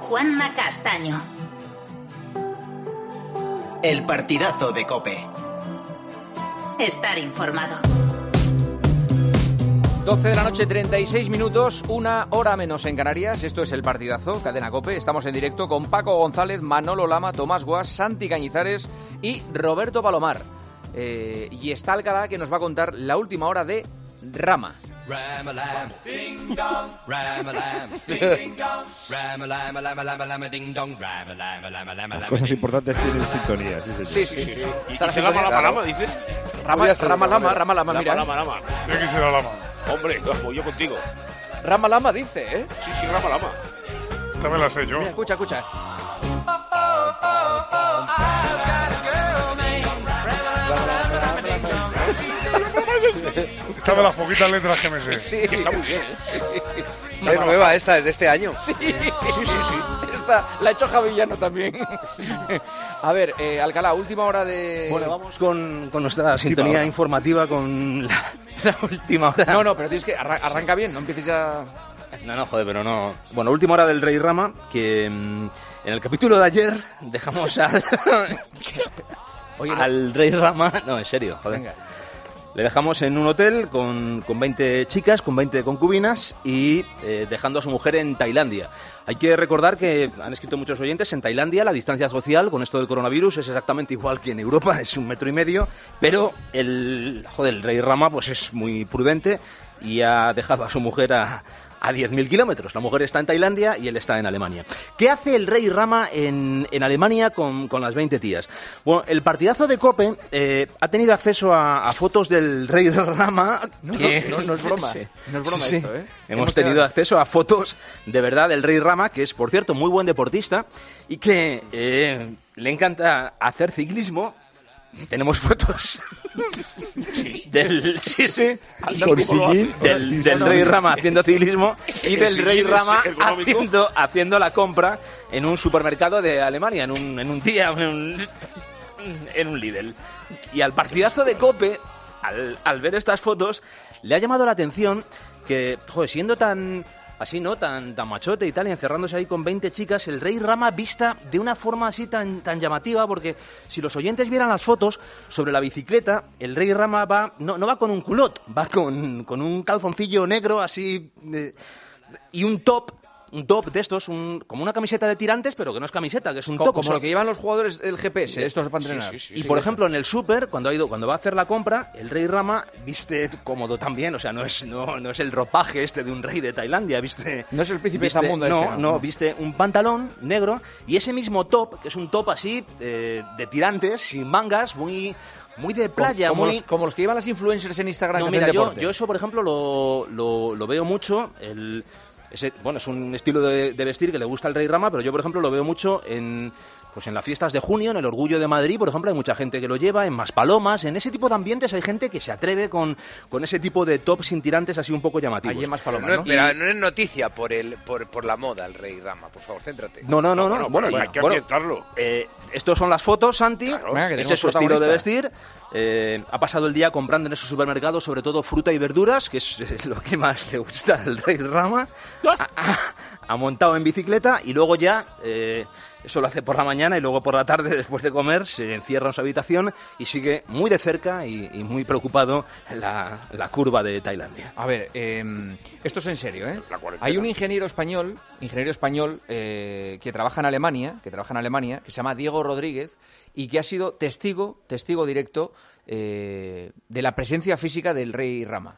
Juanma Castaño. El partidazo de COPE. Estar informado. 12 de la noche, 36 minutos, 1 hora menos en Canarias. Esto es El Partidazo, Cadena COPE. Estamos en directo con Paco González, Manolo Lama, Tomás Guas, Santi Cañizares y Roberto Palomar. Y está Alcalá, que nos va a contar la última hora de Rama. Ram-a-lam, ding dong, ram-a-lam, ding dong, ram-a-lam, ding dong, ram-a-lam. Las cosas importantes tienen sintonía, sí, señor. Sí. ¿Dice Lama, dice? Rama Lama, mira. Lama. Tiene que ser la Lama. Hombre, pues yo contigo. Rama Lama dice, ¿eh? Sí, Lama. Esta me la sé yo. Mira, escucha. Esta de las poquitas letras que me sé. Sí, Que está muy bien, ¿eh? Es nueva esta, es de este año. Sí. Esta la ha hecho Javillano también. A ver, Alcalá, última hora de... Bueno, vamos con nuestra sintonía informativa, con la última hora. No, pero tienes que... Arranca bien, no empieces ya... No, joder, pero no... Bueno, última hora del Rey Rama, que en el capítulo de ayer dejamos al... Oye, no. al Rey Rama... No, en serio, joder. Venga. Le dejamos en un hotel con 20 chicas, con 20 concubinas y dejando a su mujer en Tailandia. Hay que recordar que han escrito muchos oyentes, en Tailandia la distancia social con esto del coronavirus es exactamente igual que en Europa, es 1,5 metros, pero el Rey Rama pues es muy prudente y ha dejado a su mujer a 10.000 kilómetros. La mujer está en Tailandia y él está en Alemania. ¿Qué hace el Rey Rama en Alemania con las 20 tías? Bueno, el partidazo de COPE ha tenido acceso a fotos del Rey Rama. No es broma. Sí. No es broma Sí. esto, ¿eh? Hemos tenido acceso a fotos de verdad del Rey Rama, que es, por cierto, muy buen deportista y que le encanta hacer ciclismo. Tenemos fotos del Rey Rama haciendo ciclismo y del Rey Rama haciendo la compra en un supermercado de Alemania, en un día, en un Lidl. Y al partidazo de COPE, al ver estas fotos, le ha llamado la atención que, joder, siendo tan... así, ¿no? Tan machote y tal, y encerrándose ahí con 20 chicas, el Rey Rama vista de una forma así tan llamativa, porque si los oyentes vieran las fotos sobre la bicicleta, el Rey Rama no va con un culot, va con un calzoncillo negro así y un top de estos, como una camiseta de tirantes, pero que no es camiseta, que es un top. Como lo que llevan los jugadores del GPS, estos para entrenar. Y por ejemplo, en el súper, cuando va a hacer la compra, el Rey Rama viste cómodo también, o sea, no es el ropaje de un rey de Tailandia, viste... No es el príncipe de Zamunda viste un pantalón negro y ese mismo top, que es un top así, de tirantes, sin mangas, muy de playa, como los que llevan las influencers en Instagram. No, que mira, hacen yo eso, por ejemplo, lo veo mucho. Es un estilo de vestir que le gusta al Rey Rama, pero yo, por ejemplo, lo veo mucho en las fiestas de junio, en el Orgullo de Madrid, por ejemplo, hay mucha gente que lo lleva, en Maspalomas, en ese tipo de ambientes hay gente que se atreve con ese tipo de tops sin tirantes así un poco llamativos. Allí en Maspalomas, ¿no? Pero no es noticia por la moda el Rey Rama, por favor, céntrate. No. Bueno, hay que ambientarlo. Estos son las fotos, Santi. Claro, venga, ese es su estilo de vestir. Ha pasado el día comprando en esos supermercados, sobre todo fruta y verduras, que es lo que más le gusta al Rey Rama. Ha montado en bicicleta y luego ya, eso lo hace por la mañana y luego por la tarde, después de comer, se encierra en su habitación y sigue muy de cerca y muy preocupado la curva de Tailandia. A ver, esto es en serio, ¿eh? Hay un ingeniero español que trabaja en Alemania, que se llama Diego Rodríguez y que ha sido testigo directo de la presencia física del Rey Rama.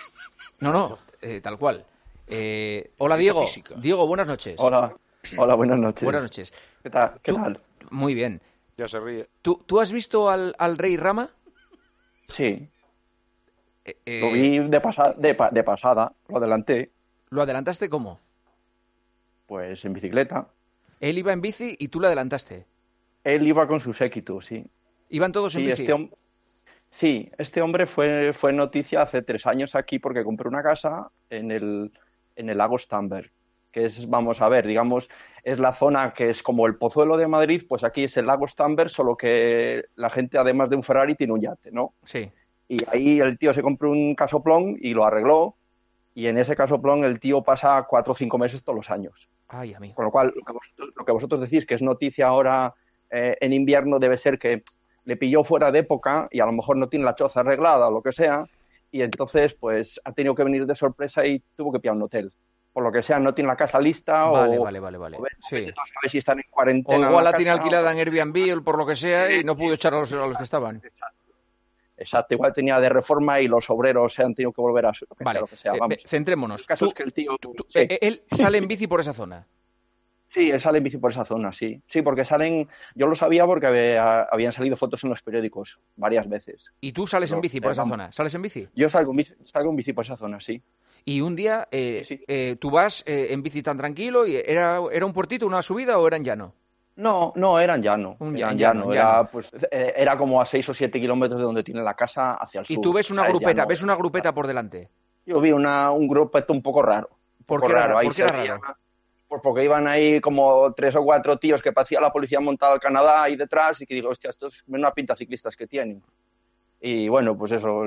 Tal cual. Hola, Diego. Diego, buenas noches. Hola, buenas noches. Buenas noches. ¿Qué tal? Muy bien. Ya se ríe. ¿Tú has visto al Rey Rama? Sí. Lo vi de pasada, lo adelanté. ¿Lo adelantaste cómo? Pues en bicicleta. Él iba en bici y tú lo adelantaste. Él iba con su séquito, sí. ¿Iban todos en bici? Sí, este hombre fue noticia hace 3 años aquí porque compró una casa en el lago Starnberg, que es, vamos a ver, digamos, es la zona que es como el Pozuelo de Madrid, pues aquí es el lago Starnberg, solo que la gente, además de un Ferrari, tiene un yate, ¿no? Sí. Y ahí el tío se compró un casoplón y lo arregló Y en ese casoplón el tío pasa 4 o 5 meses todos los años. Ay, amigo. Con lo cual, lo que vosotros decís que es noticia ahora en invierno debe ser que le pilló fuera de época y a lo mejor no tiene la choza arreglada o lo que sea, y entonces pues ha tenido que venir de sorpresa y tuvo que pillar un hotel. Por lo que sea, no tiene la casa lista Vale. o Sí. no sabe si están en O cuarentena. igual en la tiene casa, alquilada en Airbnb o por lo que sea y no pudo echar a los que estaban. Exacto, igual tenía de reforma y los obreros se han tenido que volver a lo que Vale, sea, lo que sea, vamos. centrémonos. El caso es que el tío... sí. Él sale en bici por esa zona. Sí, él sale en bici por esa zona, sí. Sí, porque salen... Yo lo sabía porque habían salido fotos en los periódicos varias veces. ¿Y tú sales en bici por esa zona? ¿Sales en bici? Yo salgo en bici por esa zona, sí. Y un día Sí. tú vas en bici tan tranquilo y ¿era un puertito, una subida o era en llano? No, eran llano. Eran llano. Era como a 6 o 7 kilómetros de donde tiene la casa hacia el sur. Y tú ves una O sea, grupeta, llano. ves una grupeta por delante. Yo vi un grupeto un poco raro. ¿Por qué era raro? Ahí ¿Por qué era se veía, raro? pues porque iban ahí como 3 o 4 tíos que parecía la policía montada al Canadá ahí detrás y que digo, hostia, estos ven una pinta ciclistas que tienen. Y bueno, pues eso,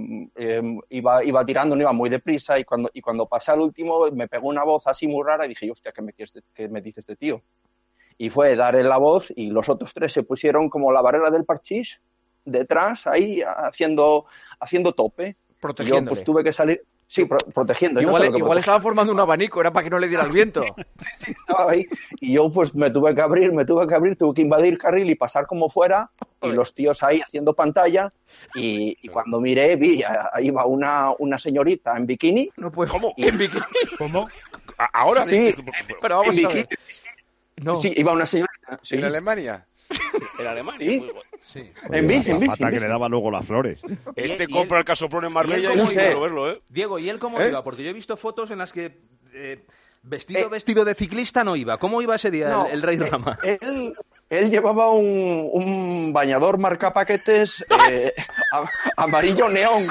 iba tirando, no iba muy deprisa y cuando pasé al último me pegó una voz así muy rara y dije, hostia, ¿qué me dice este tío? Y fue dar la voz y los otros 3 se pusieron como la barrera del parchís detrás, ahí haciendo tope. Protegiéndole. Yo pues tuve que salir, sí, protegiendo. Igual estaba formando un abanico, era para que no le diera el viento. Sí, estaba ahí. Y yo pues me tuve que abrir, tuve que invadir carril y pasar como fuera, y los tíos ahí haciendo pantalla, y cuando miré vi, ahí va una señorita en bikini. No puedo. ¿Cómo? ¿En bikini? ¿Cómo? Ahora Sí, Pero vamos en a ver. bikini. No. Sí, iba una señorita. Sí. ¿En Alemania? en Alemania. Sí. Muy bueno. Sí. En bici, en bici. Fata que le daba luego las flores. Este y compra él- el casoplón en Marbella y y él no cómo quiero iba? verlo, ¿eh? Diego, ¿y él cómo ¿Eh? iba? Porque yo he visto fotos en las que vestido de ciclista no iba. ¿Cómo iba ese día No, el Rey Rama? Él llevaba un bañador marca paquetes amarillo neón.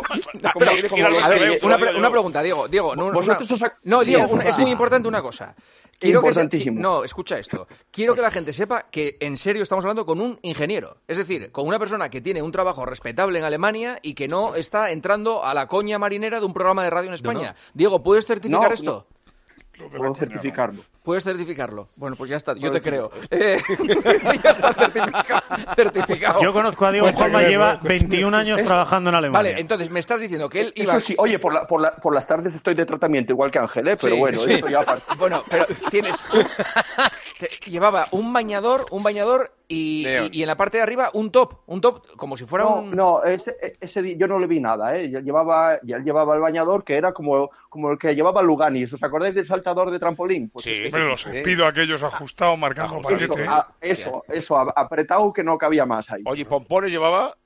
A ver, una pregunta, Diego. Vosotros os ac- No, Diego, Sí, es muy importante una cosa. Quiero que Importantísimo. no, escucha esto. Quiero que la gente sepa que en serio estamos hablando con un ingeniero. Es decir, con una persona que tiene un trabajo respetable en Alemania y que no está entrando a la coña marinera de un programa de radio en España. Diego, ¿puedes certificar No, esto? Puedo certificarlo. ¿Puedes certificarlo? Bueno, pues ya está, yo te creo. Ya está certificado. Yo conozco a Diego Juanma, lleva 21 años trabajando en Alemania. Vale, entonces me estás diciendo que él iba... Eso sí, oye, por las tardes estoy de tratamiento igual que Ángel, pero Sí, bueno, sí. esto ya aparte. Bueno, pero tienes... llevaba un bañador y en la parte de arriba un top como si fuera un... No, ese día yo no le vi nada, ¿eh? Él llevaba el bañador que era como el que llevaba Lugani. ¿Os acordáis del saltador de trampolín? Pues Sí. Hombre, los pido aquellos ajustados marcando paquete. Eso, apretado que no cabía más ahí. Oye, pompones llevaba.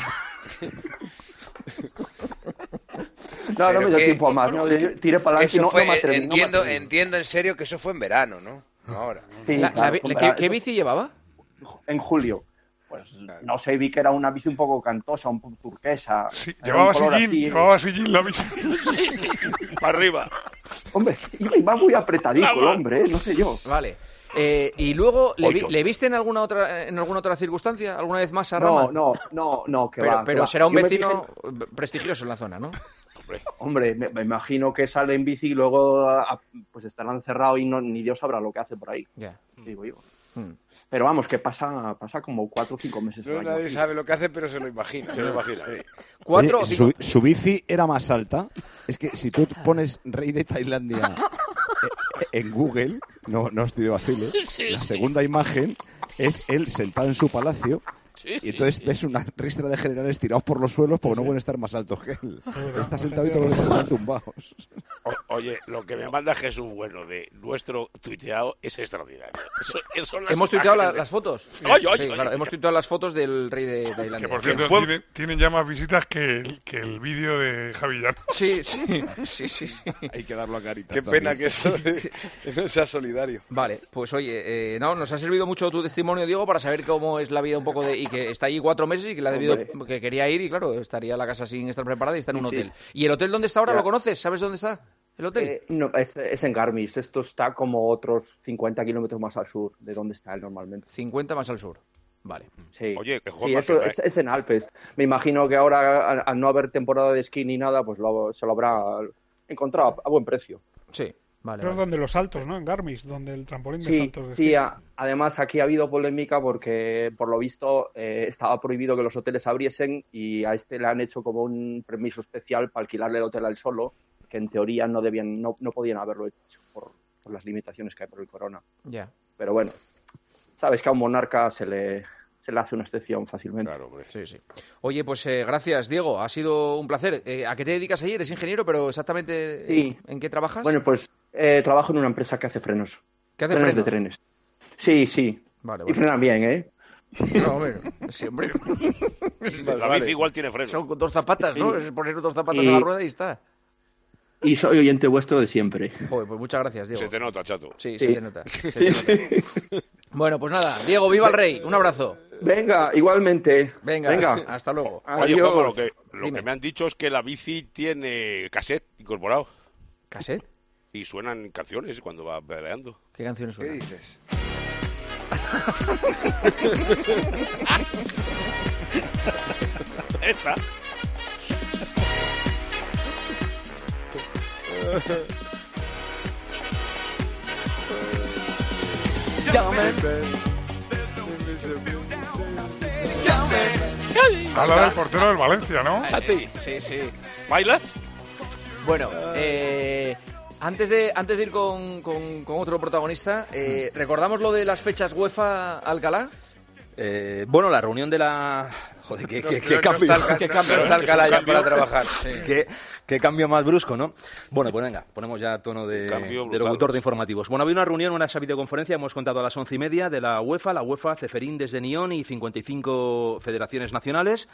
No me dio qué- tiempo a más, ¿no? Yo tiré para adelante y Eso no fue, me atreví. entiendo en serio que eso fue en verano, ¿no? No ahora. Sí, La- claro, la- fue en ¿qué verano. bici llevaba? En julio. Pues no sé, vi que era una bici un poco cantosa, un poco turquesa. Sí, Era un color así. llevaba sillín la bici. Para arriba. Hombre, iba muy apretadico el hombre, no sé yo. Vale. Y luego, Ocho. ¿le viste en alguna otra circunstancia? ¿Alguna vez más a Rama? No, que Pero, va. pero que será va. un Yo me vecino prestigioso en la zona, ¿no? Hombre, me imagino que sale en bici y luego pues estará encerrado y ni Dios sabrá lo que hace por ahí, Ya. digo yo. Hmm. Pero vamos, que pasa como 4 o 5 meses. al año Nadie aquí. sabe lo que hace, pero se lo imagina. Se lo imagina. 4 o Oye, 5... su bici era más alta. Es que si tú pones Rey de Tailandia en Google, no estoy de vacile, la segunda imagen es él sentado en su palacio. Y entonces ves una ristra de generales tirados por los suelos porque no pueden estar más altos que él. Está sentado y todos los demás están tumbados. Oye, lo que me manda Jesús Bueno de nuestro tuiteado es extraordinario. Eso ¿Hemos tuiteado las fotos? Ay, Sí, ay, claro, ay. hemos tuiteado las fotos del rey de Que Tailandia. por cierto, ¿Puedo? tienen ya más visitas que el vídeo de Javi Llano. Sí. Hay que darlo a Caritas. Qué pena que eso no sea solidario. Vale, pues oye, nos ha servido mucho tu testimonio, Diego, para saber cómo es la vida un poco y que está allí 4 meses y que le ha debido, Hombre. que quería ir y claro, estaría la casa sin estar preparada y está en un Sí. hotel. ¿Y el hotel dónde está ahora? Ya. ¿Lo conoces? ¿Sabes dónde está el hotel? No, es en Garmis. Esto está como otros 50 kilómetros más al sur de donde está él normalmente. 50 más al sur. Vale. Sí, Oye, que sí, Juanma, eso que es en Alpes. Me imagino que ahora, al no haber temporada de esquí ni nada, pues se lo habrá encontrado a buen precio. Sí. Vale, Pero es donde los saltos, ¿no? En Garmisch, donde el trampolín de saltos. Sí, además aquí ha habido polémica porque, por lo visto, estaba prohibido que los hoteles abriesen y a este le han hecho como un permiso especial para alquilarle el hotel a él solo, que en teoría no podían haberlo hecho por las limitaciones que hay por el corona. Ya. Pero bueno, sabes que a un monarca se le hace una excepción fácilmente. Claro, hombre. Sí. Oye, pues gracias, Diego. Ha sido un placer. ¿A qué te dedicas ayer? Eres ingeniero, pero exactamente ¿en qué trabajas? Bueno, pues trabajo en una empresa que hace frenos. ¿Qué hace frenos frenos? de trenes. Sí. Vale. Y frenan bien, ¿eh? No, hombre. Sí, hombre. La bici igual tiene freno. Son 2 zapatas, ¿no? Sí. Es poner 2 zapatas a la rueda y está. Y soy oyente vuestro de siempre. Joder, pues muchas gracias, Diego. Se te nota, chato. Sí, se te nota. Bueno, pues nada, Diego, viva el rey. Un abrazo. Venga, igualmente. Venga. Hasta luego. Oye, Juanma, lo que me han dicho es que la bici tiene cassette incorporado. ¿Cassette? Y suenan canciones cuando va pedaleando. ¿Qué canciones suenan? ¿Qué dices? Esta. Habla del portero del Valencia, ¿no? Sí. ¿Bailas? Bueno, antes de ir con otro protagonista, ¿recordamos lo de las fechas UEFA Alcalá? Bueno, la reunión de la... Joder, qué cambio. No está Alcalá ya para trabajar. Sí. Qué cambio más brusco, ¿no? Bueno, pues venga, ponemos ya tono de locutor de informativos. Bueno, había una reunión, una videoconferencia, hemos contado a las 11:30 de la UEFA, Ceferín desde Nyon y 55 federaciones nacionales.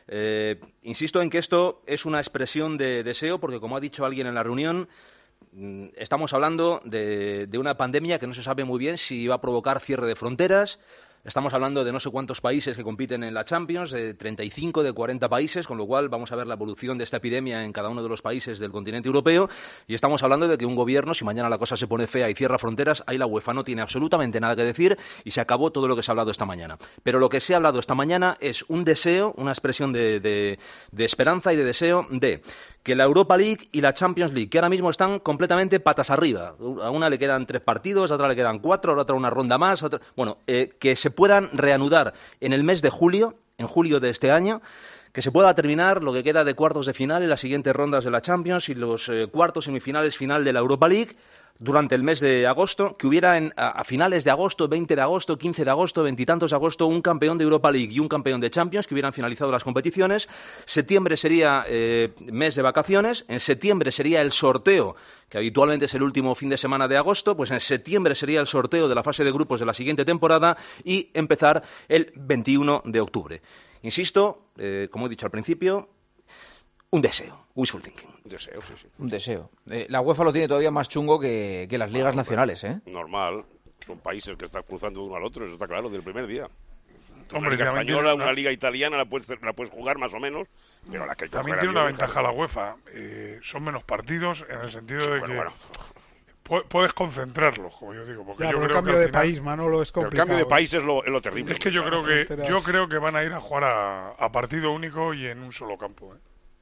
Insisto en que esto es una expresión de deseo, porque como ha dicho alguien en la reunión, estamos hablando de una pandemia que no se sabe muy bien si va a provocar cierre de fronteras. Estamos hablando de no sé cuántos países que compiten en la Champions, de 35, de 40 países, con lo cual vamos a ver la evolución de esta epidemia en cada uno de los países del continente europeo. Y estamos hablando de que un gobierno, si mañana la cosa se pone fea y cierra fronteras, ahí la UEFA no tiene absolutamente nada que decir y se acabó todo lo que se ha hablado esta mañana. Pero lo que se ha hablado esta mañana es un deseo, una expresión de esperanza y de deseo de que la Europa League y la Champions League, que ahora mismo están completamente patas arriba, a una le quedan 3 partidos, a otra le quedan 4, a la otra una ronda más, que se puedan reanudar en el mes de julio, en julio de este año, que se pueda terminar lo que queda de cuartos de final y las siguientes rondas de la Champions y los cuartos, semifinales, final de la Europa League durante el mes de agosto, que hubiera a finales de agosto, 20 de agosto, 15 de agosto, 20 y tantos de agosto, un campeón de Europa League y un campeón de Champions, que hubieran finalizado las competiciones. Septiembre sería mes de vacaciones, en septiembre sería el sorteo, que habitualmente es el último fin de semana de agosto, pues en septiembre sería el sorteo de la fase de grupos de la siguiente temporada y empezar el 21 de octubre. Insisto, como he dicho al principio, un deseo, wishful thinking. Deseo, sí. Un deseo. La UEFA lo tiene todavía más chungo que las ligas nacionales, ¿eh? Normal. Son países que están cruzando de uno al otro, eso está claro, desde el primer día. Hombre, una liga española, una liga italiana la puedes jugar más o menos, pero la que hay que también tiene una ventaja la UEFA. Son menos partidos en el sentido de que puedes concentrarlos, como yo digo. Porque ya, yo pero creo el cambio que de final, país, Manolo, es complicado. El cambio de país es lo terrible. Es que yo creo que van a ir a jugar a partido único y en un solo campo.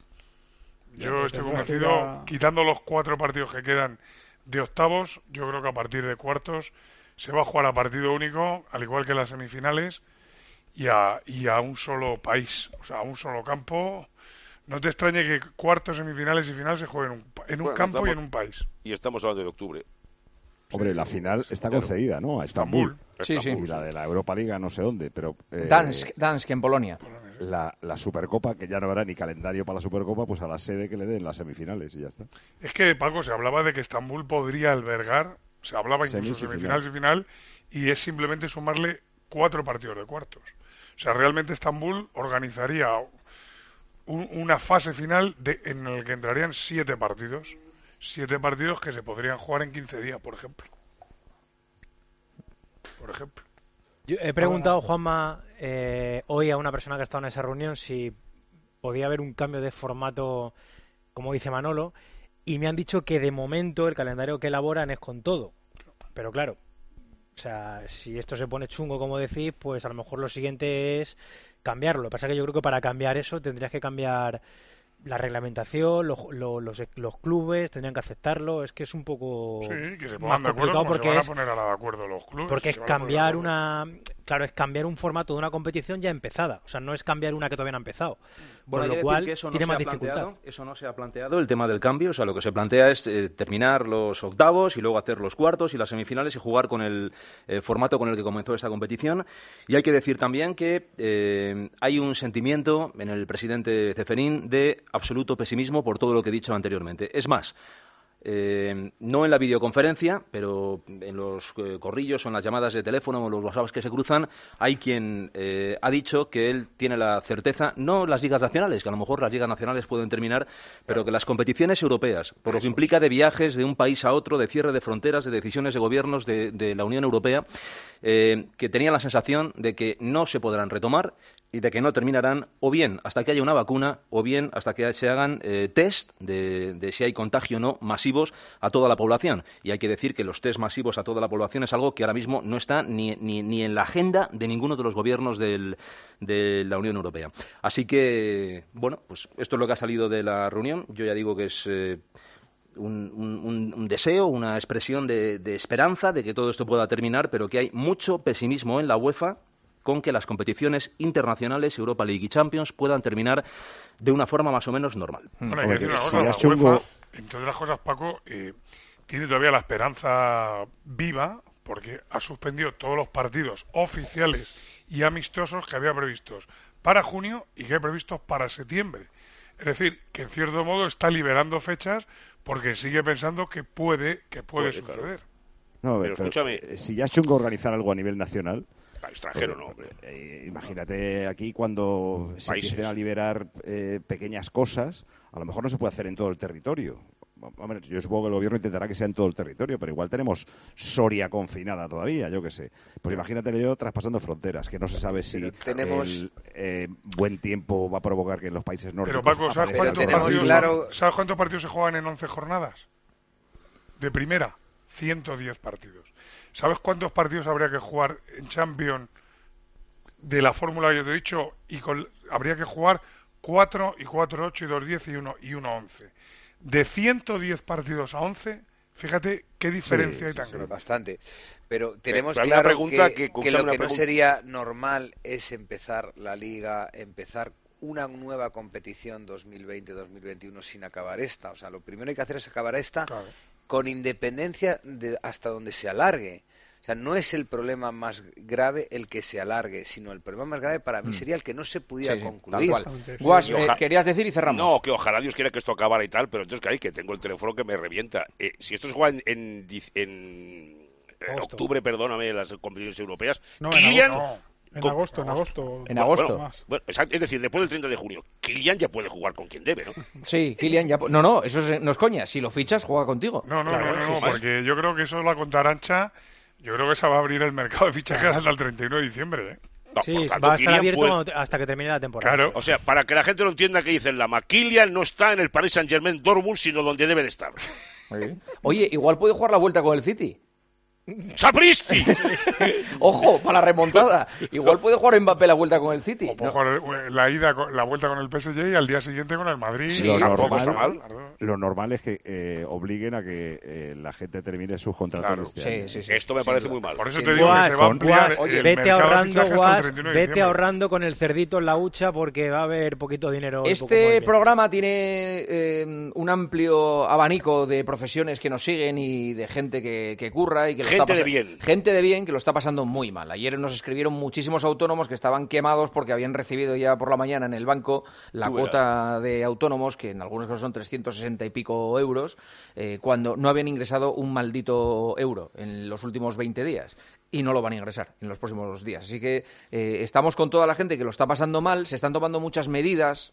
Yo estoy convencido, quitando los 4 partidos que quedan de octavos, yo creo que a partir de cuartos se va a jugar a partido único, al igual que las semifinales, y a un solo país, o sea, a un solo campo. No te extrañe que cuartos, semifinales y final se jueguen en un campo y en un país. Y estamos hablando de octubre. Hombre, la final está concedida, ¿no? A Estambul. Sí. Y la de la Europa Liga no sé dónde, pero... Dansk, en Polonia. La Supercopa, que ya no habrá ni calendario para la Supercopa, pues a la sede que le den las semifinales y ya está. Es que, Paco, se hablaba de que Estambul podría albergar, se hablaba incluso de semifinales y final, y es simplemente sumarle 4 partidos de cuartos. O sea, realmente Estambul organizaría una fase final en la que entrarían 7 partidos. 7 partidos que se podrían jugar en 15 días, por ejemplo. Yo he preguntado, Juanma, hoy a una persona que ha estado en esa reunión si podía haber un cambio de formato, como dice Manolo, y me han dicho que de momento el calendario que elaboran es con todo. Pero claro, o sea, si esto se pone chungo, como decís, pues a lo mejor lo siguiente es cambiarlo. Lo que pasa es que yo creo que para cambiar eso tendrías que cambiar la reglamentación, los clubes tendrían que aceptarlo. Es que es un poco Sí, que se más pongan de acuerdo complicado como se porque van a es poner a de acuerdo los clubes. porque es se van a poner de cambiar acuerdo. claro, es cambiar un formato de una competición ya empezada. O sea, no es cambiar una que todavía no ha empezado. Bueno, Con hay que lo cual decir que eso no tiene se más ha dificultad. planteado, eso no se ha planteado, el tema del cambio. O sea, lo que se plantea es terminar los octavos y luego hacer los cuartos y las semifinales y jugar con el formato con el que comenzó esta competición. Y hay que decir también que hay un sentimiento en el presidente Ceferín de absoluto pesimismo por todo lo que he dicho anteriormente. Es más, no en la videoconferencia, pero en los corrillos o en las llamadas de teléfono o los WhatsApps que se cruzan, hay quien ha dicho que él tiene la certeza, no las ligas nacionales, que a lo mejor las ligas nacionales pueden terminar, pero que las competiciones europeas, por lo que implica de viajes de un país a otro, de cierre de fronteras, de decisiones de gobiernos de la Unión Europea, que tenían la sensación de que no se podrán retomar y de que no terminarán o bien hasta que haya una vacuna o bien hasta que se hagan test de si hay contagio o no masivos a toda la población. Y hay que decir que los test masivos a toda la población es algo que ahora mismo no está ni en la agenda de ninguno de los gobiernos de la Unión Europea. Así que, bueno, pues esto es lo que ha salido de la reunión. Yo ya digo que es un deseo, una expresión de esperanza de que todo esto pueda terminar, pero que hay mucho pesimismo en la UEFA con que las competiciones internacionales, Europa League y Champions, puedan terminar de una forma más o menos normal. Bueno, hay que decir una cosa, la UEFA, entre otras cosas, Paco, tiene todavía la esperanza viva porque ha suspendido todos los partidos oficiales y amistosos que había previstos para junio y que hay previstos para septiembre. Es decir, que en cierto modo está liberando fechas porque sigue pensando que puede suceder. Claro. No, pero escúchame, si ya es chungo organizar algo a nivel nacional, al extranjero no, hombre. Imagínate aquí cuando se empiecen a liberar pequeñas cosas, a lo mejor no se puede hacer en todo el territorio. Hombre, yo supongo que el gobierno intentará que sea en todo el territorio, pero igual tenemos Soria confinada todavía, yo qué sé. Pues imagínate yo traspasando fronteras, que no se sabe si el buen tiempo va a provocar que en los países nórdicos... Pero Paco, ¿sabes cuántos partidos se juegan en 11 jornadas? De primera, 110 partidos. ¿Sabes cuántos partidos habría que jugar en Champions de la fórmula que yo te he dicho? Habría que jugar 4 y 4, 8 y 2, 10 y 1, 11. De 110 partidos a 11, fíjate qué diferencia hay tan grande. Bastante. Pero tenemos pero claro pregunta que lo que no sería normal es empezar la Liga, empezar una nueva competición 2020-2021 sin acabar esta. O sea, lo primero que hay que hacer es acabar esta con independencia de hasta donde se alargue. O sea, no es el problema más grave el que se alargue, sino el problema más grave para mí sería el que no se pudiera concluir. Guas, querías decir y cerramos. No, que ojalá Dios quiera que esto acabara y tal, pero entonces que tengo el teléfono que me revienta. Si esto se juega en octubre, perdóname, las competiciones europeas, no, Kylian... En agosto. En agosto. Bueno, exacto, es decir, después del 30 de junio, Kylian ya puede jugar con quien debe, ¿no? Sí, Kylian ya... No, eso no es coña. Si lo fichas, juega contigo. No, porque yo creo que eso es la contarancha. Yo creo que se va a abrir el mercado de fichajes hasta el 31 de diciembre, ¿eh? No, sí, va a estar abierto hasta que termine la temporada. Claro, o sea, para que la gente lo entienda, que dice el Lama, Kylian no está en el Paris Saint-Germain Dortmund, sino donde debe de estar. Oye, igual puede jugar la vuelta con el City. ¡Sapristi! Ojo, para la remontada. Igual puede jugar Mbappé la vuelta con el City. O puede jugar la vuelta con el PSG y al día siguiente con el Madrid. Sí, tampoco está mal. Lo normal es que obliguen a que la gente termine sus contratos este año. Sí. Esto me parece muy mal. Por eso te digo que se va a ampliar el vete ahorrando con el cerdito en la hucha porque va a haber poquito dinero. Este programa tiene un amplio abanico de profesiones que nos siguen y de gente que curra y que gente de bien que lo está pasando muy mal. Ayer nos escribieron muchísimos autónomos que estaban quemados porque habían recibido ya por la mañana en el banco la cuota de autónomos, que en algunos casos son 360 y pico euros, cuando no habían ingresado un maldito euro en los últimos 20 días. Y no lo van a ingresar en los próximos días. Así que estamos con toda la gente que lo está pasando mal, se están tomando muchas medidas,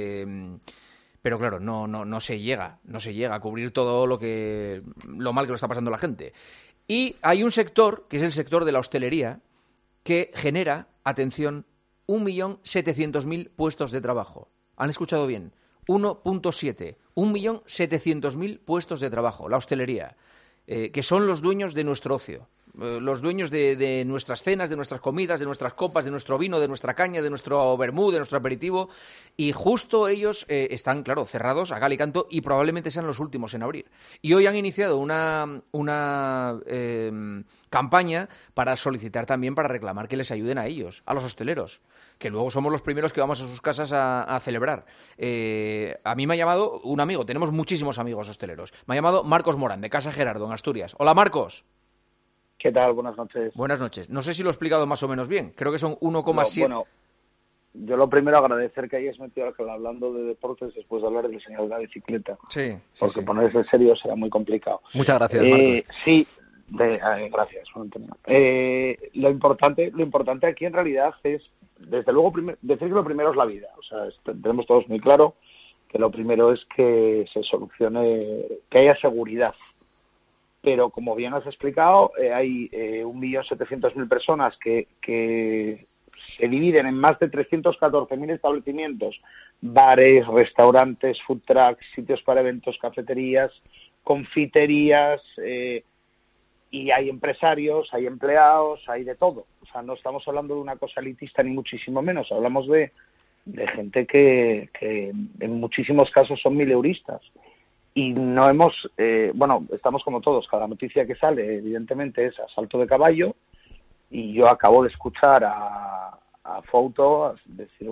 pero claro, no se llega a cubrir todo lo mal que lo está pasando la gente. Y hay un sector, que es el sector de la hostelería, que genera, atención, 1.700.000 puestos de trabajo. ¿Han escuchado bien? 1.7. 1.700.000 puestos de trabajo, la hostelería, que son los dueños de nuestro ocio. los dueños de nuestras cenas, de nuestras comidas, de nuestras copas, de nuestro vino, de nuestra caña, de nuestro vermú, de nuestro aperitivo, y justo ellos están, claro, cerrados a cal y canto y probablemente sean los últimos en abrir. Y hoy han iniciado una campaña para solicitar también, para reclamar que les ayuden a ellos, a los hosteleros, que luego somos los primeros que vamos a sus casas a celebrar. A mí me ha llamado un amigo, tenemos muchísimos amigos hosteleros, me ha llamado Marcos Morán, de Casa Gerardo, en Asturias. Hola, Marcos. ¿Qué tal? Buenas noches. Buenas noches. No sé si lo he explicado más o menos bien. Creo que son 1,7... Bueno, yo lo primero agradecer que hayas metido hablando de deportes después de hablar del señor de la bicicleta. Sí. Porque ponerse en serio será muy complicado. Muchas gracias, Marcos. Sí, gracias, Antonio. Lo importante aquí en realidad es, desde luego, decir que lo primero es la vida. O sea, tenemos todos muy claro que lo primero es que se solucione, que haya seguridad. Pero como bien has explicado, hay 1.700.000 personas que se dividen en más de 314.000 establecimientos, bares, restaurantes, food trucks, sitios para eventos, cafeterías, confiterías, y hay empresarios, hay empleados, hay de todo. O sea, no estamos hablando de una cosa elitista ni muchísimo menos, hablamos de gente que en muchísimos casos son mileuristas. Y no hemos, estamos como todos, cada noticia que sale evidentemente es a salto de caballo, y yo acabo de escuchar a Fouto decir a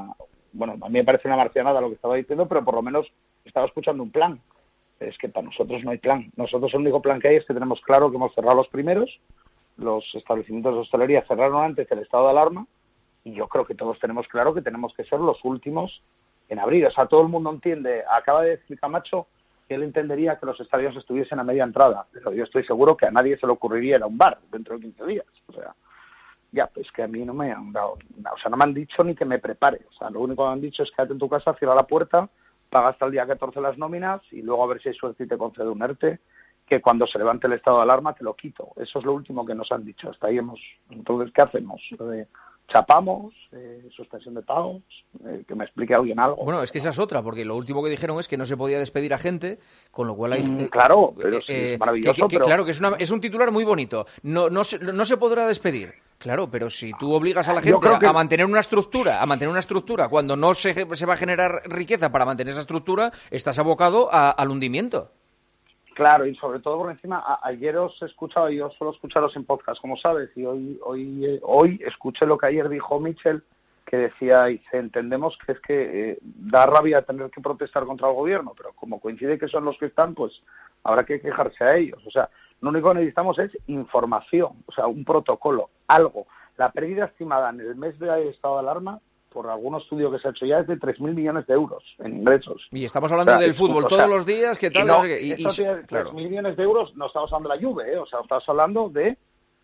mí me parece una marcianada lo que estaba diciendo, pero por lo menos estaba escuchando un plan. Es que para nosotros no hay plan. Nosotros el único plan que hay es que tenemos claro que hemos cerrado los primeros, los establecimientos de hostelería cerraron antes del estado de alarma, y yo creo que todos tenemos claro que tenemos que ser los últimos en abrir. O sea, todo el mundo entiende, acaba de decir Camacho que él entendería que los estadios estuviesen a media entrada, pero yo estoy seguro que a nadie se le ocurriría ir a un bar dentro de 15 días. O sea, ya, pues que a mí no me han dado, no me han dicho ni que me prepare. O sea, lo único que me han dicho es quédate en tu casa, cierra la puerta, paga hasta el día 14 las nóminas y luego a ver si hay suerte y te concede un ERTE, que cuando se levante el estado de alarma te lo quito. Eso es lo último que nos han dicho. Hasta ahí hemos... Entonces, ¿qué hacemos? ¿Chapamos? ¿Suspensión de pagos? Que me explique alguien algo. Bueno, es que esa es otra, porque lo último que dijeron es que no se podía despedir a gente, con lo cual hay... claro, pero sí, es maravilloso. Claro, que es un titular muy bonito. No se podrá despedir. Claro, pero si tú obligas a la gente a mantener una estructura, cuando no se va a generar riqueza para mantener esa estructura, estás abocado al hundimiento. Claro, y sobre todo por encima, ayer os he escuchado, yo suelo escucharos en podcast, como sabes, y hoy escuché lo que ayer dijo Michel, que decía, entendemos que es que da rabia tener que protestar contra el gobierno, pero como coincide que son los que están, pues habrá que quejarse a ellos. O sea, lo único que necesitamos es información, o sea, un protocolo, algo. La pérdida estimada en el mes de estado de alarma, por algún estudio que se ha hecho ya, es de 3.000 millones de euros en ingresos. Y estamos hablando del fútbol todos los días, ¿qué tal? Claro. 3.000 millones de euros, no estamos hablando de la Juve, o sea, estamos hablando de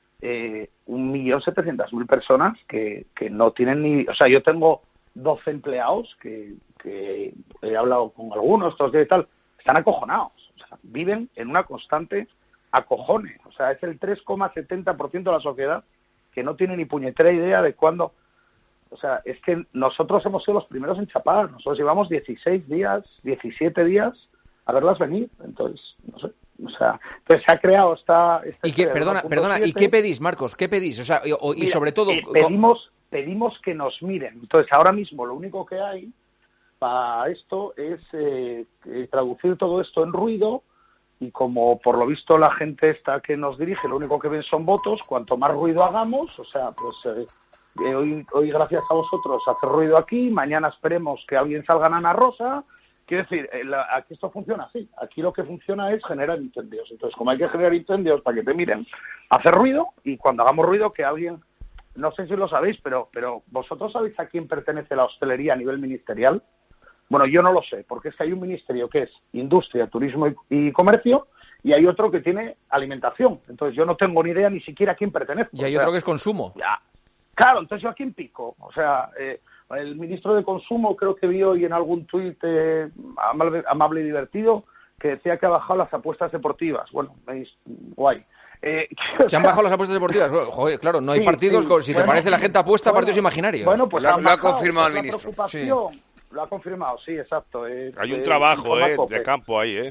1.700.000 personas que no tienen ni... O sea, yo tengo 12 empleados que he hablado con algunos, todos y tal, están acojonados, o sea, viven en una constante acojone. O sea, es el 3,70% de la sociedad que no tiene ni puñetera idea de cuándo... O sea, es que nosotros hemos sido los primeros en chapar. Nosotros llevamos 16 días, 17 días a verlas venir. Entonces, no sé. O sea, entonces se ha creado esta ¿Y qué, perdona, ¿y qué pedís, Marcos? ¿Qué pedís? O sea, y sobre todo... pedimos que nos miren. Entonces, ahora mismo lo único que hay para esto es traducir todo esto en ruido, y como por lo visto la gente esta que nos dirige lo único que ven son votos, cuanto más ruido hagamos, o sea, pues... Hoy gracias a vosotros hace ruido aquí, mañana esperemos que alguien salga en Ana Rosa. Quiero decir, aquí esto funciona así. Aquí lo que funciona es generar incendios. Entonces, como hay que generar incendios para que te miren, hacer ruido, y cuando hagamos ruido que alguien, no sé si lo sabéis, pero ¿vosotros sabéis a quién pertenece la hostelería a nivel ministerial? Bueno, yo no lo sé, porque es que hay un ministerio que es Industria, Turismo y Comercio, y hay otro que tiene Alimentación. Entonces, yo no tengo ni idea ni siquiera a quién pertenece. Y hay otro que es Consumo. Ya. Claro, entonces yo aquí en pico. O sea, el ministro de Consumo creo que vi hoy en algún tuit amable y divertido que decía que ha bajado las apuestas deportivas. Bueno, es guay. ¿Que han bajado las apuestas deportivas? Joder, claro, no hay partidos, si te parece la gente apuesta partidos imaginarios. Bueno, pues lo ha confirmado el ministro. Sí. Lo ha confirmado, sí, exacto. Hay un trabajo de campo ahí,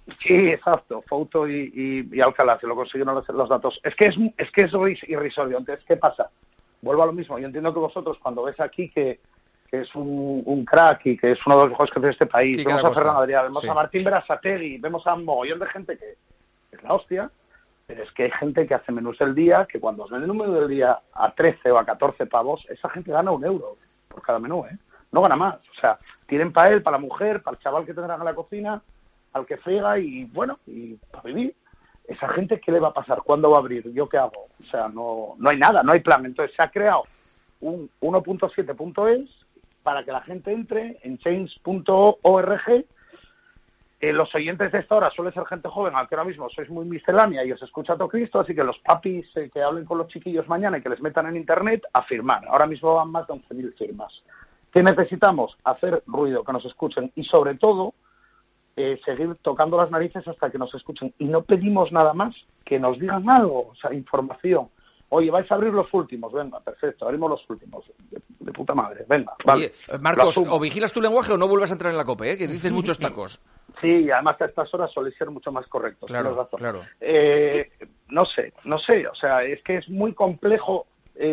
Sí, exacto. Fouto y Alcalá se lo consiguieron los datos. Es que es irrisorio. Entonces, ¿qué pasa? Vuelvo a lo mismo. Yo entiendo que vosotros, cuando ves aquí que es un crack y que es uno de los mejores que tiene este país, Sí, vemos a Ferran Adrià, vemos sí. a Martín Berasategui, vemos a un mogollón de gente que es la hostia, pero es que hay gente que hace menús del día, que cuando os venden un menú del día a 13 o a 14 pavos, esa gente gana €1 por cada menú, ¿eh? No gana más. O sea, tienen para él, para la mujer, para el chaval que tendrán en la cocina, al que friega y, bueno, y para vivir. Esa gente, ¿qué le va a pasar? ¿Cuándo va a abrir? ¿Yo qué hago? O sea, no hay nada, no hay plan. Entonces se ha creado un 1.7.es para que la gente entre en change.org. Los oyentes de esta hora suele ser gente joven, aunque ahora mismo sois muy miscelánea y os escucha todo Cristo, así que los papis que hablen con los chiquillos mañana y que les metan en internet a firmar. Ahora mismo van más de 11.000 firmas. ¿Qué necesitamos? Hacer ruido, que nos escuchen y sobre todo seguir tocando las narices hasta que nos escuchen. Y no pedimos nada más, que nos digan algo, o sea, información. Oye, vais a abrir los últimos, venga, perfecto, abrimos los últimos. De puta madre, venga. Oye, vale, Marcos, o vigilas tu lenguaje o no vuelvas a entrar en la COPE, que dices muchos tacos. Sí, y además a estas horas suele ser mucho más correcto. Claro, claro. No sé, o sea, es que es muy complejo.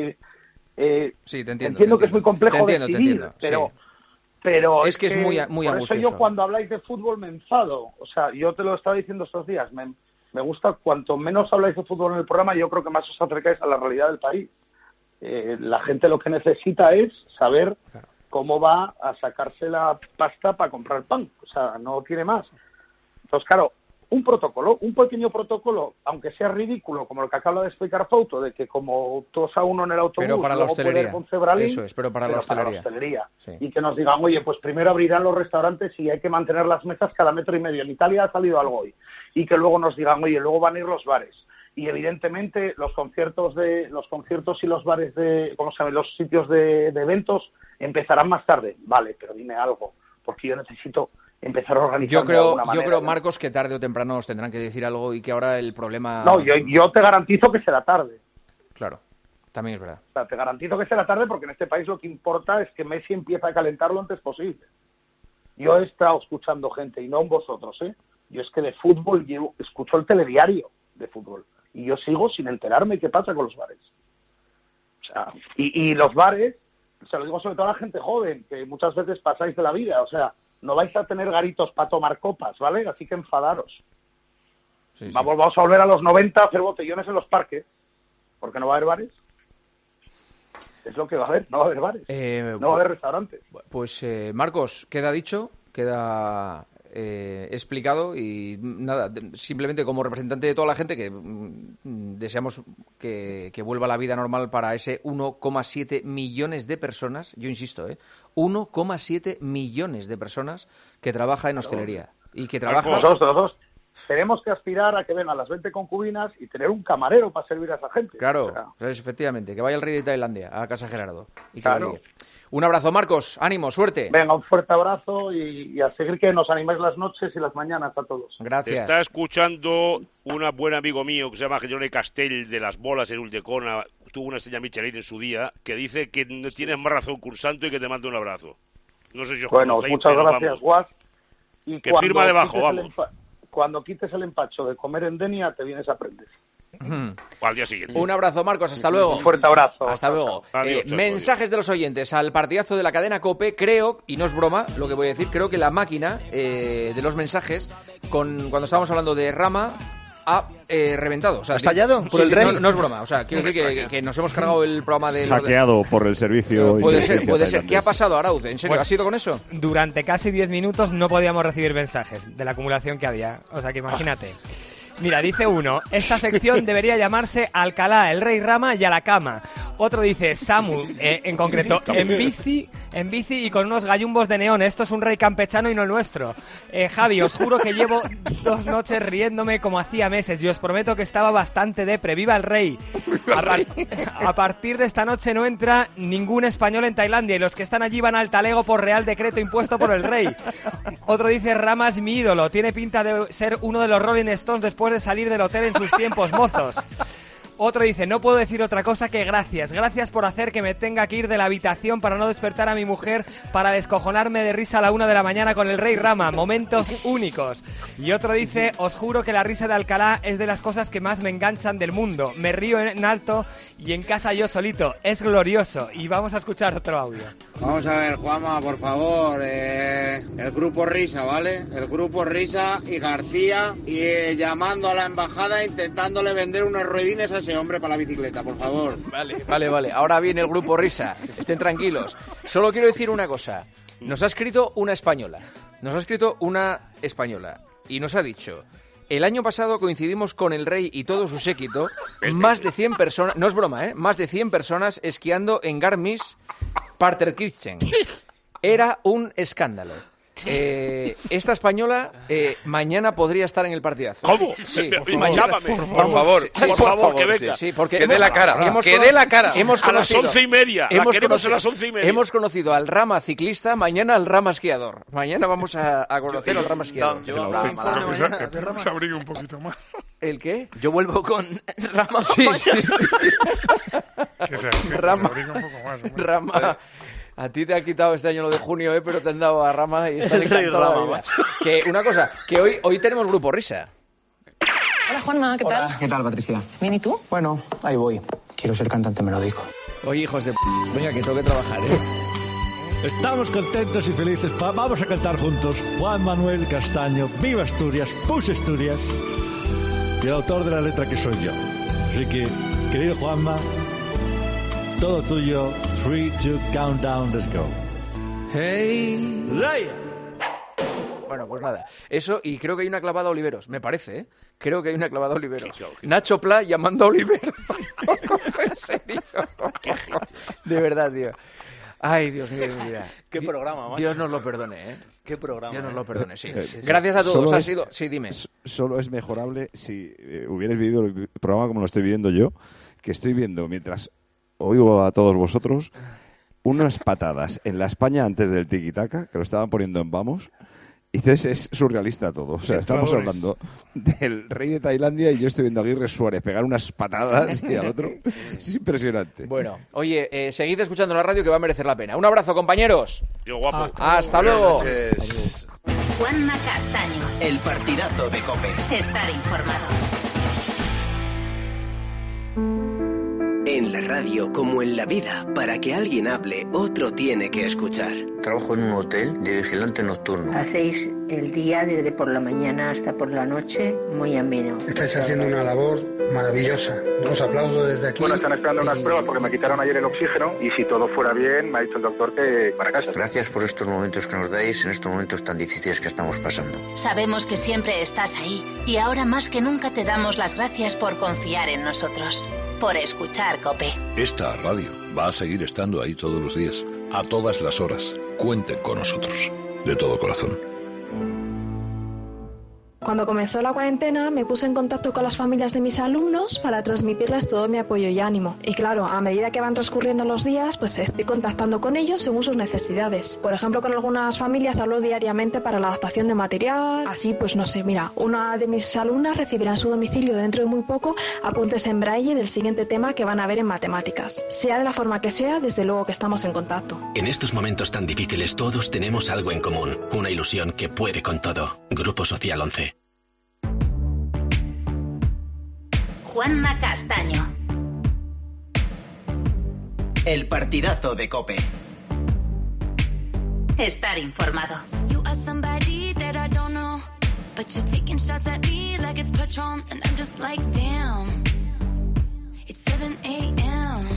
Sí, te entiendo. Entiendo que es muy complejo decidir, pero es que es muy por angustioso. eso yo cuando habláis de fútbol me enfado. O sea, yo te lo estaba diciendo estos días. Me gusta, cuanto menos habláis de fútbol en el programa, yo creo que más os acercáis a la realidad del país. La gente lo que necesita es saber cómo va a sacarse la pasta para comprar pan. O sea, no tiene más. Entonces, claro, un pequeño protocolo, aunque sea ridículo, como lo que acaba de explicar Fouto, de que como todos a uno en el autobús, pero para luego la hostelería. puede ir con Cebralín, Eso es, pero para la hostelería. Sí. Y que nos digan, oye, pues primero abrirán los restaurantes y hay que mantener las mesas cada 1,5 metros. En Italia ha salido algo hoy. Y que luego nos digan, oye, luego van a ir los bares. Y evidentemente los conciertos y los bares los sitios de eventos empezarán más tarde. Vale, pero dime algo, porque yo necesito empezar a organizar de alguna manera. Yo creo, Marcos, que tarde o temprano os tendrán que decir algo y que ahora el problema... No, yo te garantizo que será tarde. Claro, también es verdad. O sea, te garantizo que será tarde porque en este país lo que importa es que Messi empiece a calentar lo antes posible. Yo he estado escuchando gente, y no en vosotros, Yo es que de fútbol yo escucho el telediario de fútbol y yo sigo sin enterarme qué pasa con los bares. O sea, y los bares, se lo digo sobre todo a la gente joven, que muchas veces pasáis de la vida, o sea, no vais a tener garitos para tomar copas, ¿vale? Así que enfadaros. Sí. Vamos a volver a los 90 a hacer botellones en los parques, porque no va a haber bares. Es lo que va a haber, no va a haber bares, no va a haber restaurantes. Pues Marcos, queda dicho, queda explicado y nada, simplemente como representante de toda la gente que deseamos que vuelva a la vida normal para ese 1,7 millones de personas, yo insisto, 1,7 millones de personas que trabajan en hostelería y que trabajan... Nosotros tenemos que aspirar a que vengan las 20 concubinas y tener un camarero para servir a esa gente. Claro, efectivamente, que vaya el rey de Tailandia a casa Gerardo. Y claro. Un abrazo, Marcos. Ánimo, suerte. Venga, un fuerte abrazo y a seguir que nos animéis las noches y las mañanas a todos. Gracias. Te está escuchando un buen amigo mío que se llama Jerome Castell de las bolas en Ulldecona. Tuvo una estrella Michelin en su día que dice que no tienes más razón que un santo y que te manda un abrazo. No sé si os bueno, conocéis, muchas gracias, vamos. Guas. Y que firma debajo, vamos. Cuando quites el empacho de comer en Denia, te vienes a aprender. Al día siguiente. Un abrazo, Marcos, hasta luego. Un fuerte abrazo. Hasta luego. Adiós, mensajes de los oyentes al partidazo de la cadena COPE. Creo, y no es broma lo que voy a decir, creo que la máquina de los mensajes, cuando estábamos hablando de Rama, ha reventado. O sea, ¿ha estallado por el rey? No es broma. O sea, quiero decir que nos hemos cargado el programa de... Hackeado por el servicio... Puede ser. ¿Qué ha pasado, Arauz? ¿En serio? Pues, ¿ha sido con eso? Durante casi 10 minutos no podíamos recibir mensajes de la acumulación que había. O sea, que imagínate. Mira, dice uno, esta sección debería llamarse Alcalá, el Rey Rama y a la cama. Otro dice, Samu, en concreto, en bici y con unos gallumbos de neón. Esto es un rey campechano y no el nuestro. Javi, os juro que llevo 2 noches riéndome como hacía meses y os prometo que estaba bastante depre. ¡Viva el rey! A partir de esta noche no entra ningún español en Tailandia y los que están allí van al talego por real decreto impuesto por el rey. Otro dice, Rama es mi ídolo. Tiene pinta de ser uno de los Rolling Stones después de salir del hotel en sus tiempos mozos. Otro dice, no puedo decir otra cosa que gracias. Gracias por hacer que me tenga que ir de la habitación para no despertar a mi mujer, para descojonarme de risa a la 1 de la mañana con el Rey Rama. Momentos únicos. Y otro dice, os juro que la risa de Alcalá es de las cosas que más me enganchan del mundo. Me río en alto y en casa yo solito. Es glorioso. Y vamos a escuchar otro audio. Vamos a ver, Juanma, por favor, el grupo Risa, ¿vale? El grupo Risa y García y llamando a la embajada intentándole vender unos ruedines a ese hombre para la bicicleta, por favor. Vale. Ahora viene el grupo Risa. Estén tranquilos. Solo quiero decir una cosa. Nos ha escrito una española. Y nos ha dicho... El año pasado coincidimos con el rey y todo su séquito, más de 100 personas, no es broma, más de 100 personas esquiando en Garmisch-Partenkirchen. Era un escándalo. Esta española mañana podría estar en el partidazo. ¿Cómo? Sí, por favor, que venga. Sí, porque que dé la cara. A las 11:30. La queremos a las 11:30. Hemos conocido al Rama ciclista, mañana al Rama esquiador. Mañana vamos a conocer al Rama esquiador. Que se abrigue un poquito más. ¿El qué? Yo vuelvo con Rama. Sí. Que se abrigue un poco más. Rama... A ti te ha quitado este año lo de junio, pero te han dado a Rama y estás encantado. Macho. Que una cosa, que hoy tenemos grupo Risa. Hola Juanma, ¿qué tal? ¿Qué tal, Patricia? ¿Bien y tú? Bueno, ahí voy. Quiero ser cantante melódico. Oye, hijos de venga, que tengo que trabajar, ¿eh? Estamos contentos y felices. Vamos a cantar juntos. Juan Manuel Castaño, Viva Asturias, Push Asturias. Y el autor de la letra que soy yo. Así que, querido Juanma, todo tuyo. 3, 2, countdown, let's go. Hey, Leia. Bueno, pues nada. Eso, y creo que hay una clavada a Oliveros, me parece, ¿eh? Creo que hay una clavada a Oliveros. Nacho Pla llamando a Oliveros. En serio. De verdad, tío. Ay, Dios mío, mira. Qué programa, macho. Dios nos lo perdone, ¿eh? Qué programa. Dios nos lo perdone, sí. Gracias a todos. Sí, dime. Solo es mejorable si hubierais vivido el programa como lo estoy viviendo yo, que estoy viendo mientras oigo a todos vosotros unas patadas en la España antes del tiki-taka, que lo estaban poniendo en Vamos. Y entonces es surrealista todo. O sea, estamos hablando del rey de Tailandia y yo estoy viendo a Aguirre Suárez pegar unas patadas y al otro. Es impresionante. Bueno, oye, seguid escuchando la radio que va a merecer la pena. Un abrazo, compañeros. Yo, guapo. Hasta luego. Juanma Castaño. El partidazo de COPE. Estar informado. En la radio, como en la vida, para que alguien hable, otro tiene que escuchar. Trabajo en un hotel de vigilante nocturno. Hacéis el día desde por la mañana hasta por la noche muy ameno. Estáis haciendo una labor maravillosa. Os aplaudo desde aquí. Bueno, están esperando unas pruebas porque me quitaron ayer el oxígeno y si todo fuera bien, me ha dicho el doctor que para casa. Gracias por estos momentos que nos dais en estos momentos tan difíciles que estamos pasando. Sabemos que siempre estás ahí y ahora más que nunca te damos las gracias por confiar en nosotros. Por escuchar COPE. Esta radio va a seguir estando ahí todos los días, a todas las horas. Cuenten con nosotros, de todo corazón. Cuando comenzó la cuarentena me puse en contacto con las familias de mis alumnos para transmitirles todo mi apoyo y ánimo. Y claro, a medida que van transcurriendo los días, pues estoy contactando con ellos según sus necesidades. Por ejemplo, con algunas familias hablo diariamente para la adaptación de material. Así, pues no sé, mira, una de mis alumnas recibirá en su domicilio dentro de muy poco apuntes en braille del siguiente tema que van a ver en matemáticas. Sea de la forma que sea, desde luego que estamos en contacto. En estos momentos tan difíciles todos tenemos algo en común, una ilusión que puede con todo. Grupo Social 11. Juanma Castaño. El partidazo de COPE. Estar informado. You are somebody that I don't know, but you're taking shots at me like it's Patron, and I'm just like, damn. It's 7 a.m.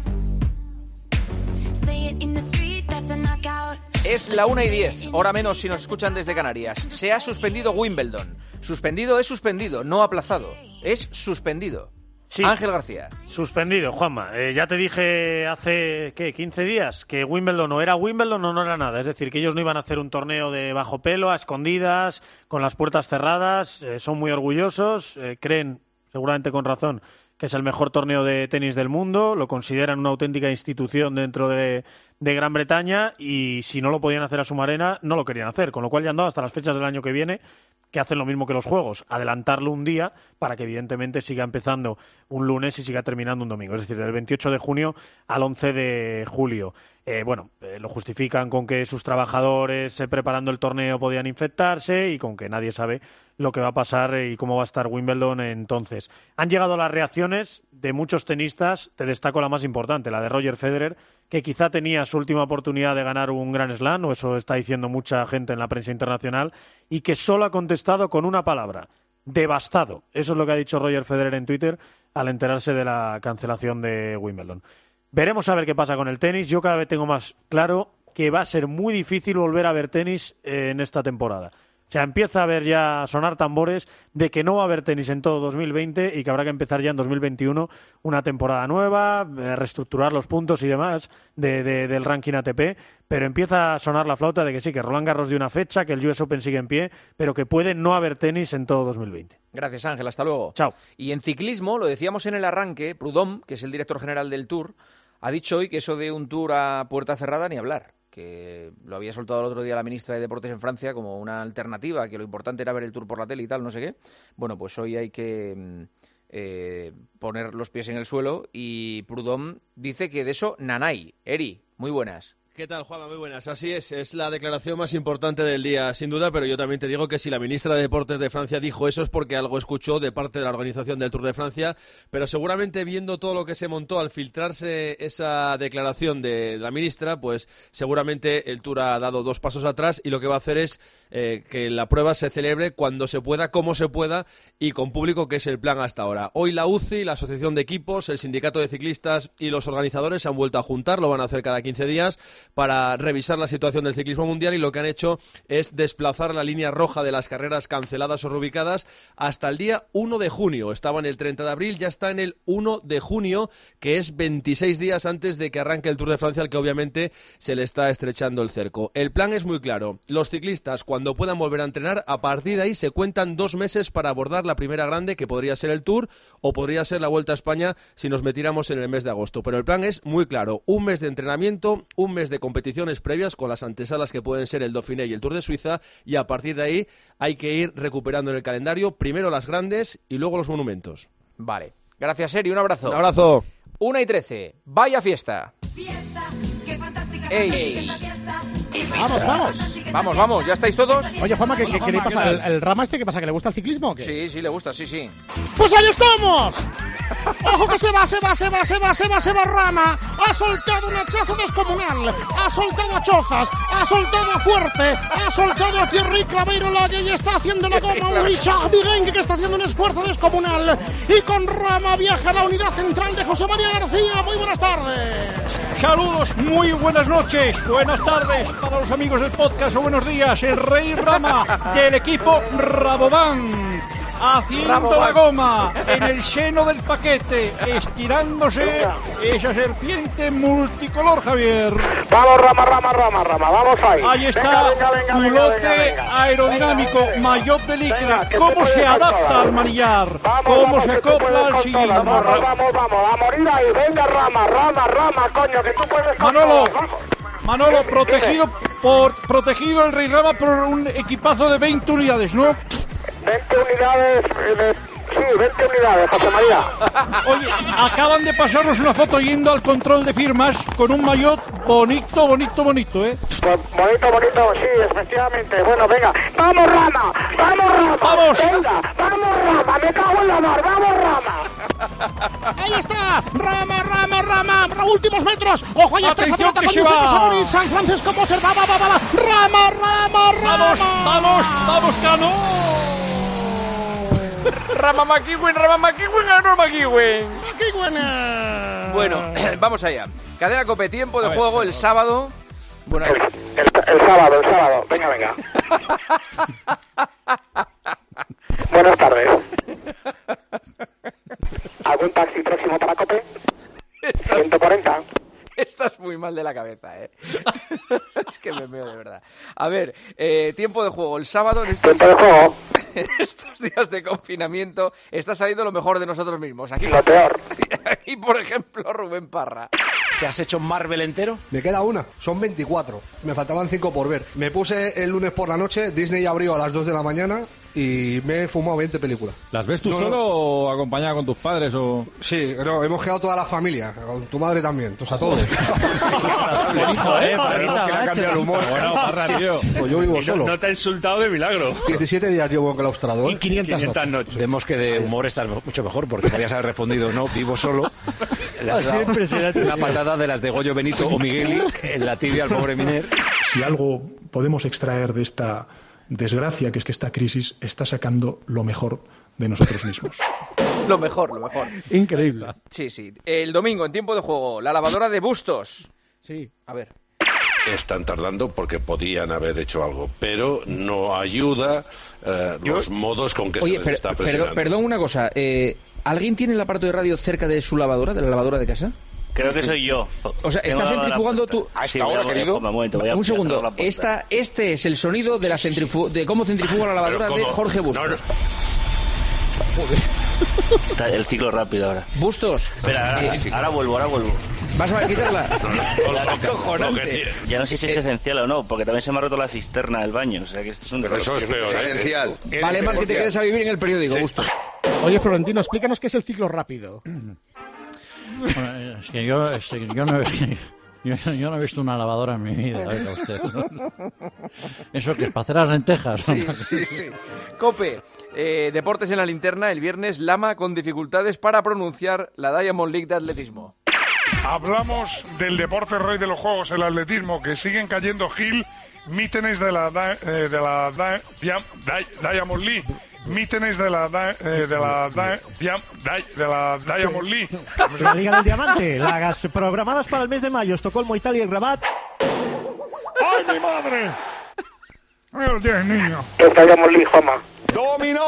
Say it in the street, that's a knockout. Es la 1:10, hora menos si nos escuchan desde Canarias. Se ha suspendido Wimbledon. Suspendido es suspendido, no aplazado. Es suspendido. Sí. Ángel García. Suspendido, Juanma. Ya te dije hace, 15 días que Wimbledon no era Wimbledon o no era nada. Es decir, que ellos no iban a hacer un torneo de bajo pelo, a escondidas, con las puertas cerradas. Son muy orgullosos, creen, seguramente con razón, que es el mejor torneo de tenis del mundo. Lo consideran una auténtica institución dentro de de Gran Bretaña y si no lo podían hacer a Sumarena, no lo querían hacer, con lo cual ya han dado hasta las fechas del año que viene, que hacen lo mismo que los Juegos, adelantarlo un día para que evidentemente siga empezando un lunes y siga terminando un domingo, es decir, del 28 de junio al 11 de julio. Lo justifican con que sus trabajadores preparando el torneo podían infectarse y con que nadie sabe lo que va a pasar y cómo va a estar Wimbledon entonces. Han llegado las reacciones de muchos tenistas, te destaco la más importante, la de Roger Federer, que quizá tenía su última oportunidad de ganar un Grand Slam, o eso está diciendo mucha gente en la prensa internacional, y que solo ha contestado con una palabra: devastado. Eso es lo que ha dicho Roger Federer en Twitter al enterarse de la cancelación de Wimbledon. Veremos a ver qué pasa con el tenis. Yo cada vez tengo más claro que va a ser muy difícil volver a ver tenis en esta temporada. O sea, empieza a haber ya a sonar tambores de que no va a haber tenis en todo 2020 y que habrá que empezar ya en 2021 una temporada nueva, reestructurar los puntos y demás del ranking ATP, pero empieza a sonar la flauta de que sí, que Roland Garros dio una fecha, que el US Open sigue en pie, pero que puede no haber tenis en todo 2020. Gracias, Ángel. Hasta luego. Chao. Y en ciclismo, lo decíamos en el arranque, Prudhomme, que es el director general del Tour, ha dicho hoy que eso de un Tour a puerta cerrada ni hablar, que lo había soltado el otro día la ministra de Deportes en Francia como una alternativa, que lo importante era ver el Tour por la tele y tal, no sé qué. Bueno, pues hoy hay que poner los pies en el suelo y Prudhomme dice que de eso nanay. Eri, muy buenas. ¿Qué tal, Juanma? Muy buenas. Así es la declaración más importante del día, sin duda, pero yo también te digo que si la ministra de Deportes de Francia dijo eso es porque algo escuchó de parte de la organización del Tour de Francia, pero seguramente viendo todo lo que se montó al filtrarse esa declaración de la ministra, pues seguramente el Tour ha dado 2 pasos atrás y lo que va a hacer es que la prueba se celebre cuando se pueda, como se pueda y con público, que es el plan hasta ahora. Hoy la UCI, la Asociación de Equipos, el Sindicato de Ciclistas y los organizadores se han vuelto a juntar, lo van a hacer cada 15 días, para revisar la situación del ciclismo mundial, y lo que han hecho es desplazar la línea roja de las carreras canceladas o reubicadas hasta el día 1 de junio. Estaba en el 30 de abril, ya está en el 1 de junio, que es 26 días antes de que arranque el Tour de Francia, al que obviamente se le está estrechando el cerco. El plan es muy claro. Los ciclistas, cuando puedan volver a entrenar, a partir de ahí se cuentan 2 meses para abordar la primera grande, que podría ser el Tour o podría ser la Vuelta a España si nos metiéramos en el mes de agosto. Pero el plan es muy claro. 1 mes de entrenamiento, 1 mes de competiciones previas con las antesalas que pueden ser el Dauphiné y el Tour de Suiza, y a partir de ahí hay que ir recuperando en el calendario primero las grandes y luego los monumentos. Vale. Gracias, Eri. Un abrazo. Un abrazo. 1:13. Vaya fiesta. ¡Ey! Vamos, ¿ya estáis todos? Oye, Juanma, ¿qué le pasa? ¿El Rama ¿qué pasa? ¿Que le gusta el ciclismo o qué? Sí, le gusta, sí. ¡Pues ahí estamos! ¡Ojo que se va Rama! Ha soltado un hachazo descomunal, ha soltado a Chozas, ha soltado a Fuerte, ha soltado a Thierry Claveiro Lague y está haciendo la goma un Richard Vigenque, que está haciendo un esfuerzo descomunal. Y con Rama viaja la unidad central de José María García. Muy buenas tardes. Saludos, muy buenas noches, buenas tardes para los amigos del podcast o buenos días. El Rey Rama del equipo Rabobank, haciendo la goma en el seno del paquete, estirándose esa serpiente multicolor, Javier. Vamos, Rama, vamos ahí. Ahí está, culote aerodinámico, maillot de licra. ¿Cómo se adapta al manillar? ¿Cómo se acopla al sillín? Vamos, a morir ahí. Venga, Rama, coño, que tú puedes. Manolo, protegido el Rey Rama por un equipazo de 20 unidades, ¿no? 20 unidades, sí, 20 unidades, José María. Oye, acaban de pasarnos una foto yendo al control de firmas con un maillot bonito, ¿eh? Pues bonito, sí, efectivamente. Bueno, venga, ¡vamos, Rama! Venga, ¡vamos, Rama! ¡Me cago en la mar! ¡Vamos, Rama! Ahí está, Rama, últimos metros. Ojo, ahí está esa pelota con Giuseppe San Francisco Moser. Va. Rama. Vamos, Cano. Rama McEwen, ganó McEwen. Bueno, vamos allá. Cadena COPE, tiempo de juego el sábado. Bueno, el sábado. Venga. Buenas tardes. ¿Algún taxi próximo para COPE? 140. Estás muy mal de la cabeza, ¿eh? Es que me meo de verdad. A ver, tiempo de juego el sábado. Tiempo de juego. en estos días de confinamiento está saliendo lo mejor de nosotros mismos. Aquí, lo peor. Aquí, por ejemplo, Rubén Parra. ¿Te has hecho Marvel entero? Me queda una, son 24. Me faltaban 5 por ver. Me puse el lunes por la noche, Disney abrió a las 2 de la mañana y me he fumado 20 películas. ¿Las ves tú solo o acompañado con tus padres? O... Sí, no, hemos quedado toda la familia, con tu madre también, o sea, todos. Bonito, Parrita, que le ha cambiado el humor. Bueno, Parra, tío. Pues yo vivo solo. No te ha insultado de milagro. 17 días llevo enclaustrado. Y 500 noches. Vemos que de humor estás mucho mejor, porque podrías haber respondido, no, vivo solo. Una patada de las de Goyo Benito o Migueli en la tibia al pobre Miner. Si algo podemos extraer de esta desgracia, que es que esta crisis está sacando lo mejor de nosotros mismos. Lo mejor, lo mejor. Increíble. Sí, sí. El domingo, en tiempo de juego, la lavadora de Bustos. Sí. A ver. Están tardando porque podían haber hecho algo, pero no ayuda los modos con que se les está presionando. Perdón una cosa. ¿Alguien tiene el aparato de radio cerca de su lavadora, de la lavadora de casa? Creo que soy yo. O sea, ¿estás centrifugando tú? ¿A esta hora, querido? Un segundo. Este es el sonido de la de cómo centrifuga la lavadora de Jorge Bustos. Joder. El ciclo rápido ahora. Bustos. Espera, ahora vuelvo. ¿Vas a quitarla? Cojonante. Ya no sé si es esencial o no, porque también se me ha roto la cisterna del baño. O sea que esto es un Pero eso es peor. Esencial. Vale más que te quedes a vivir en el periódico, Bustos. Oye, Florentino, explícanos qué es el ciclo rápido. Bueno, es que yo no he visto una lavadora en mi vida, oiga usted. ¿Eso que es para hacer las lentejas? Sí. Cope, deportes en la linterna, el viernes, Lama con dificultades para pronunciar la Diamond League de atletismo. Hablamos del deporte rey de los juegos, el atletismo, que siguen cayendo Gil, mítenes de la Diamond League. Mítenes de la Diamond League. La Liga del Diamante, las programadas para el mes de mayo, Estocolmo, Italia y Rabat. ¡Ay, mi madre! ¡Ahí lo tienes, niño! Esta Diamond League, Juanma. ¡Dominó!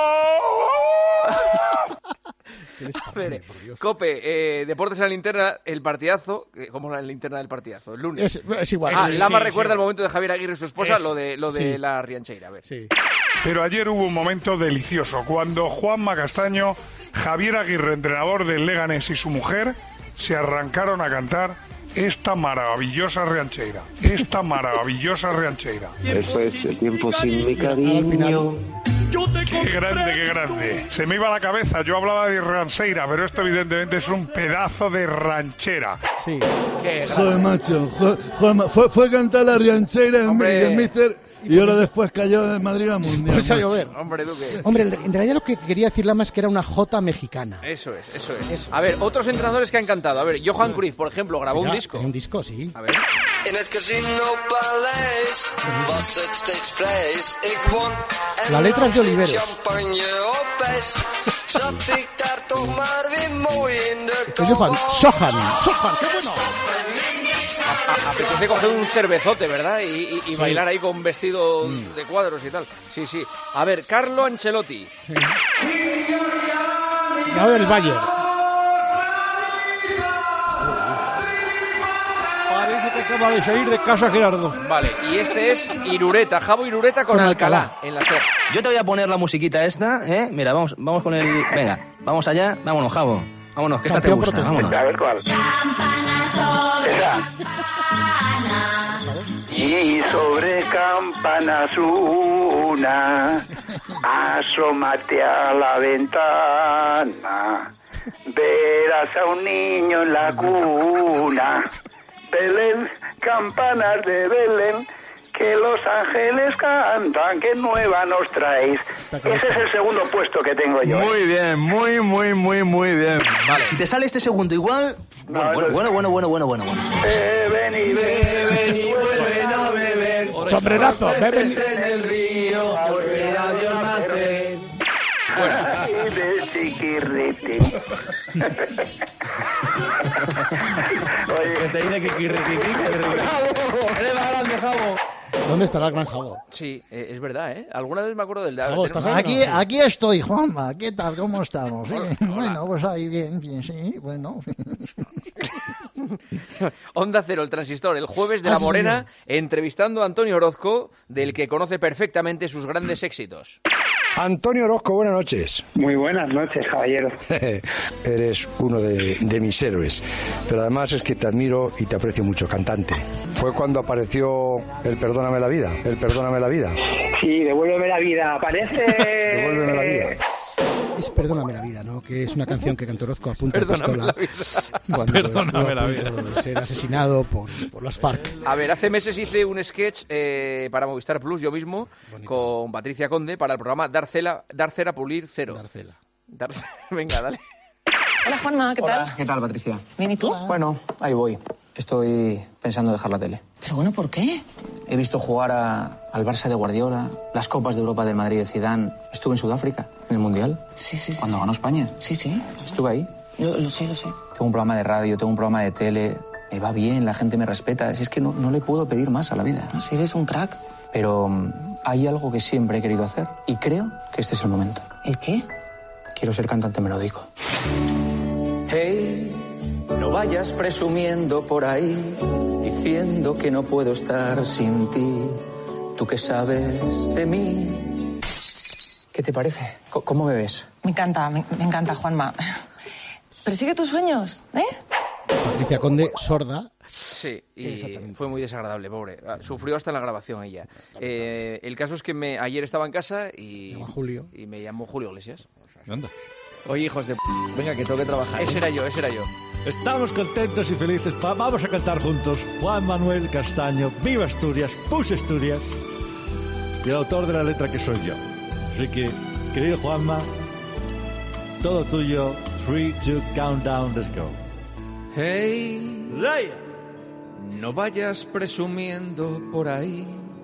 A ver, Cope, deportes en la linterna, el partidazo. ¿Cómo es la linterna del partidazo? El lunes. Es igual. Lama recuerda el momento de Javier Aguirre y su esposa, lo de la Riancheira. A ver. Sí. Pero ayer hubo un momento delicioso, cuando Juanma Castaño, Javier Aguirre, entrenador del Leganés, y su mujer se arrancaron a cantar esta maravillosa Riancheira. Después de tiempo sin mi cariño. ¡Qué grande! Se me iba la cabeza, yo hablaba de rancheira, pero esto evidentemente es un pedazo de ranchera. Sí. Joder, macho. Fue a cantar la rancheira en Mister... Y ahora después cayó en Madrid la Mundial. Pues a llover. Hombre, Duque. Hombre, en realidad lo que quería decir Lama es que era una jota mexicana. Eso es. A ver, otros entrenadores que han cantado. A ver, Johan Cruyff, por ejemplo, grabó un disco. Un disco, sí. A ver. La letra es de Oliveros. Este es Johan. Sohan, qué bueno. Apetece coger un cervezote, ¿verdad? Y bailar ahí con vestido de cuadros y tal. Sí. A ver, Carlo Ancelotti. Ganador del Bayern. Parece que acaba de salir de casa Gerardo. Vale, y este es Irureta, Jabo Irureta con Alcalá en la SER. Yo te voy a poner la musiquita esta, ¿eh? Mira, vamos con el... Venga, vamos allá, vámonos, Jabo. Vámonos, que esta te gusta, vámonos. A ver cuál. Esa. Y sobre campanas una, asómate a la ventana, verás a un niño en la cuna. Belén, campanas de Belén, que los ángeles cantan, que nueva nos traéis. Ese es el segundo puesto que tengo yo. Muy bien, muy bien. Vale. Si te sale este segundo igual... Bueno. Beben y vuelven a beber. Sombrerazo, beben en el río, volver a Dios nacer. Y de chiquirriti. Oye, te dice chiquirriti. Eres más grande, Jabo. ¿Dónde estará el gran Jabo? Sí, es verdad, ¿eh? Alguna vez me acuerdo del... Jabo, ¿estás ahí? Aquí estoy, Juanma. ¿Qué tal? ¿Cómo estamos? Hola. Bueno, pues ahí bien, sí, bueno. Onda Cero, el transistor, el jueves de La Morena, entrevistando a Antonio Orozco, del que conoce perfectamente sus grandes éxitos. Antonio Orozco, buenas noches. Muy buenas noches, caballero. Eres uno de mis héroes, pero además es que te admiro y te aprecio mucho, cantante. Fue cuando apareció el Perdóname la vida, Sí, Devuélveme la vida, aparece... Devuélveme la vida. Es Perdóname la vida, ¿no? Que es una canción que cantó Orozco a punta de pistola cuando estuvo a punto de ser asesinado por las FARC. A ver, hace meses hice un sketch para Movistar Plus, yo mismo, con Patricia Conde, para el programa Dar Cera Pulir Cero. Venga, dale. Hola, Juanma, ¿qué tal? ¿Qué tal, Patricia? ¿Bien y tú? Bueno, ahí voy. Estoy pensando dejar la tele. Pero bueno, ¿por qué? He visto jugar al Barça de Guardiola, las Copas de Europa del Madrid de Zidane. Estuve en Sudáfrica, en el Mundial. Sí. Cuando ganó España. Sí. Estuve ahí. Lo sé. Tengo un programa de radio, tengo un programa de tele. Me va bien, la gente me respeta. Si es que no le puedo pedir más a la vida. No, si eres un crack. Pero hay algo que siempre he querido hacer. Y creo que este es el momento. ¿El qué? Quiero ser cantante melódico. Hey, no vayas presumiendo por ahí, diciendo que no puedo estar sin ti. ¿Tú qué sabes de mí? ¿Qué te parece? ¿Cómo me ves? Me encanta, Juanma. Persigue tus sueños, ¿eh? Patricia Conde, sorda. Sí, y fue muy desagradable, pobre. Sufrió hasta en la grabación ella. El caso es que ayer estaba en casa y me llamó Julio Iglesias. Anda. Oye, hijos de... Venga, que tengo que trabajar. Ese era yo. Estamos contentos y felices. Vamos a cantar juntos. Juan Manuel Castaño, Viva Asturias, Push Asturias. Y el autor de la letra que soy yo. Así que, querido Juanma, todo tuyo. 3, 2, countdown, let's go. Hey, no vayas presumiendo por ahí,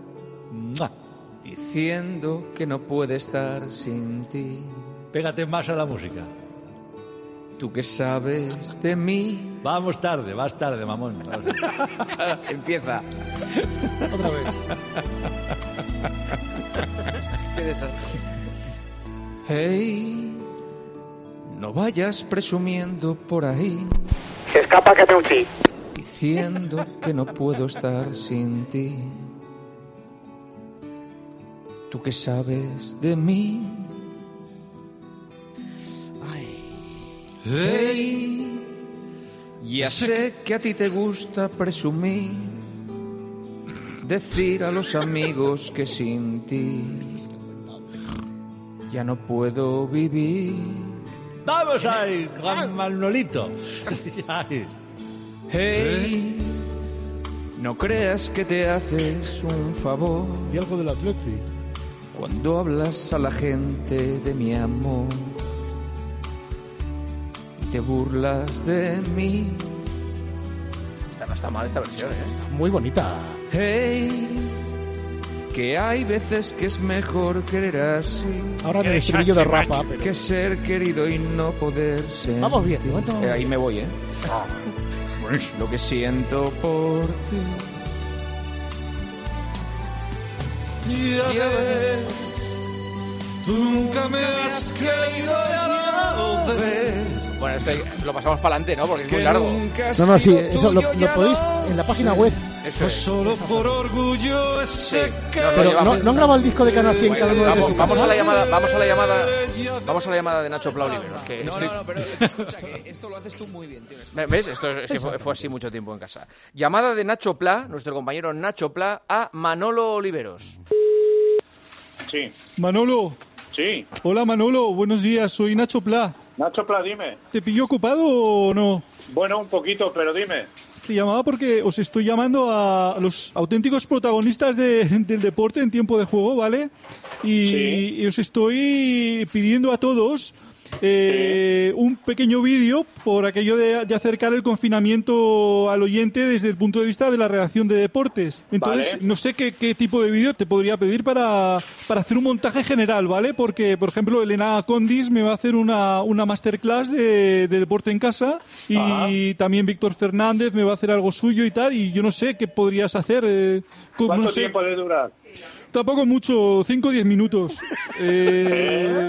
diciendo que no puede estar sin ti. Pégate más a la música. ¿Tú qué sabes de mí? Vas tarde, mamón. Empieza. Otra vez. Qué desastre. Hey, no vayas presumiendo por ahí. Se escapa que te un sí. Diciendo que no puedo estar sin ti. ¿Tú qué sabes de mí? Hey, ya sé que a ti te gusta presumir, decir a los amigos que sin ti ya no puedo vivir. ¡Vamos ahí, Juan Manolito! Hey, no creas que te haces un favor. Y algo del Atleti. Cuando hablas a la gente de mi amor, te burlas de mí. Esta no está mal, esta versión, ¿eh? Está muy bonita. Hey, que hay veces que es mejor querer así. Ahora en el estribillo de Rapa, pero... que ser querido y no poder ser. Vamos bien, ¿no? Ahí me voy, ¿eh? Lo que siento por ti. Ya ves, tú nunca me has creído, ya lo ves. Bueno, esto lo pasamos para adelante, ¿no? Porque es muy largo. No, sí, eso lo podéis en la página web. Eso es. Solo por orgullo ese que... Pero no han grabado el disco de Canal 100 cada uno de su vamos a la llamada de Nacho Pla Oliveros. Pero escucha, que esto lo haces tú muy bien, tío. ¿Ves? Esto es que fue así mucho tiempo en casa. Llamada de Nacho Pla, nuestro compañero Nacho Pla, a Manolo Oliveros. Sí. Manolo. Sí. Hola, Manolo. Buenos días. Soy Nacho Pla. Nacho Pla, dime. ¿Te pillo ocupado o no? Bueno, un poquito, pero dime. Te llamaba porque os estoy llamando a los auténticos protagonistas del deporte en tiempo de juego, ¿vale? Y os estoy pidiendo a todos un pequeño vídeo por aquello de acercar el confinamiento al oyente desde el punto de vista de la redacción de deportes. Entonces, no sé qué tipo de vídeo te podría pedir para hacer un montaje general, ¿vale? Porque, por ejemplo, Elena Condis me va a hacer una masterclass de deporte en casa y también Víctor Fernández me va a hacer algo suyo y tal, y yo no sé qué podrías hacer. ¿Cuánto tiempo debe durar? Tampoco mucho, 5 o 10 minutos.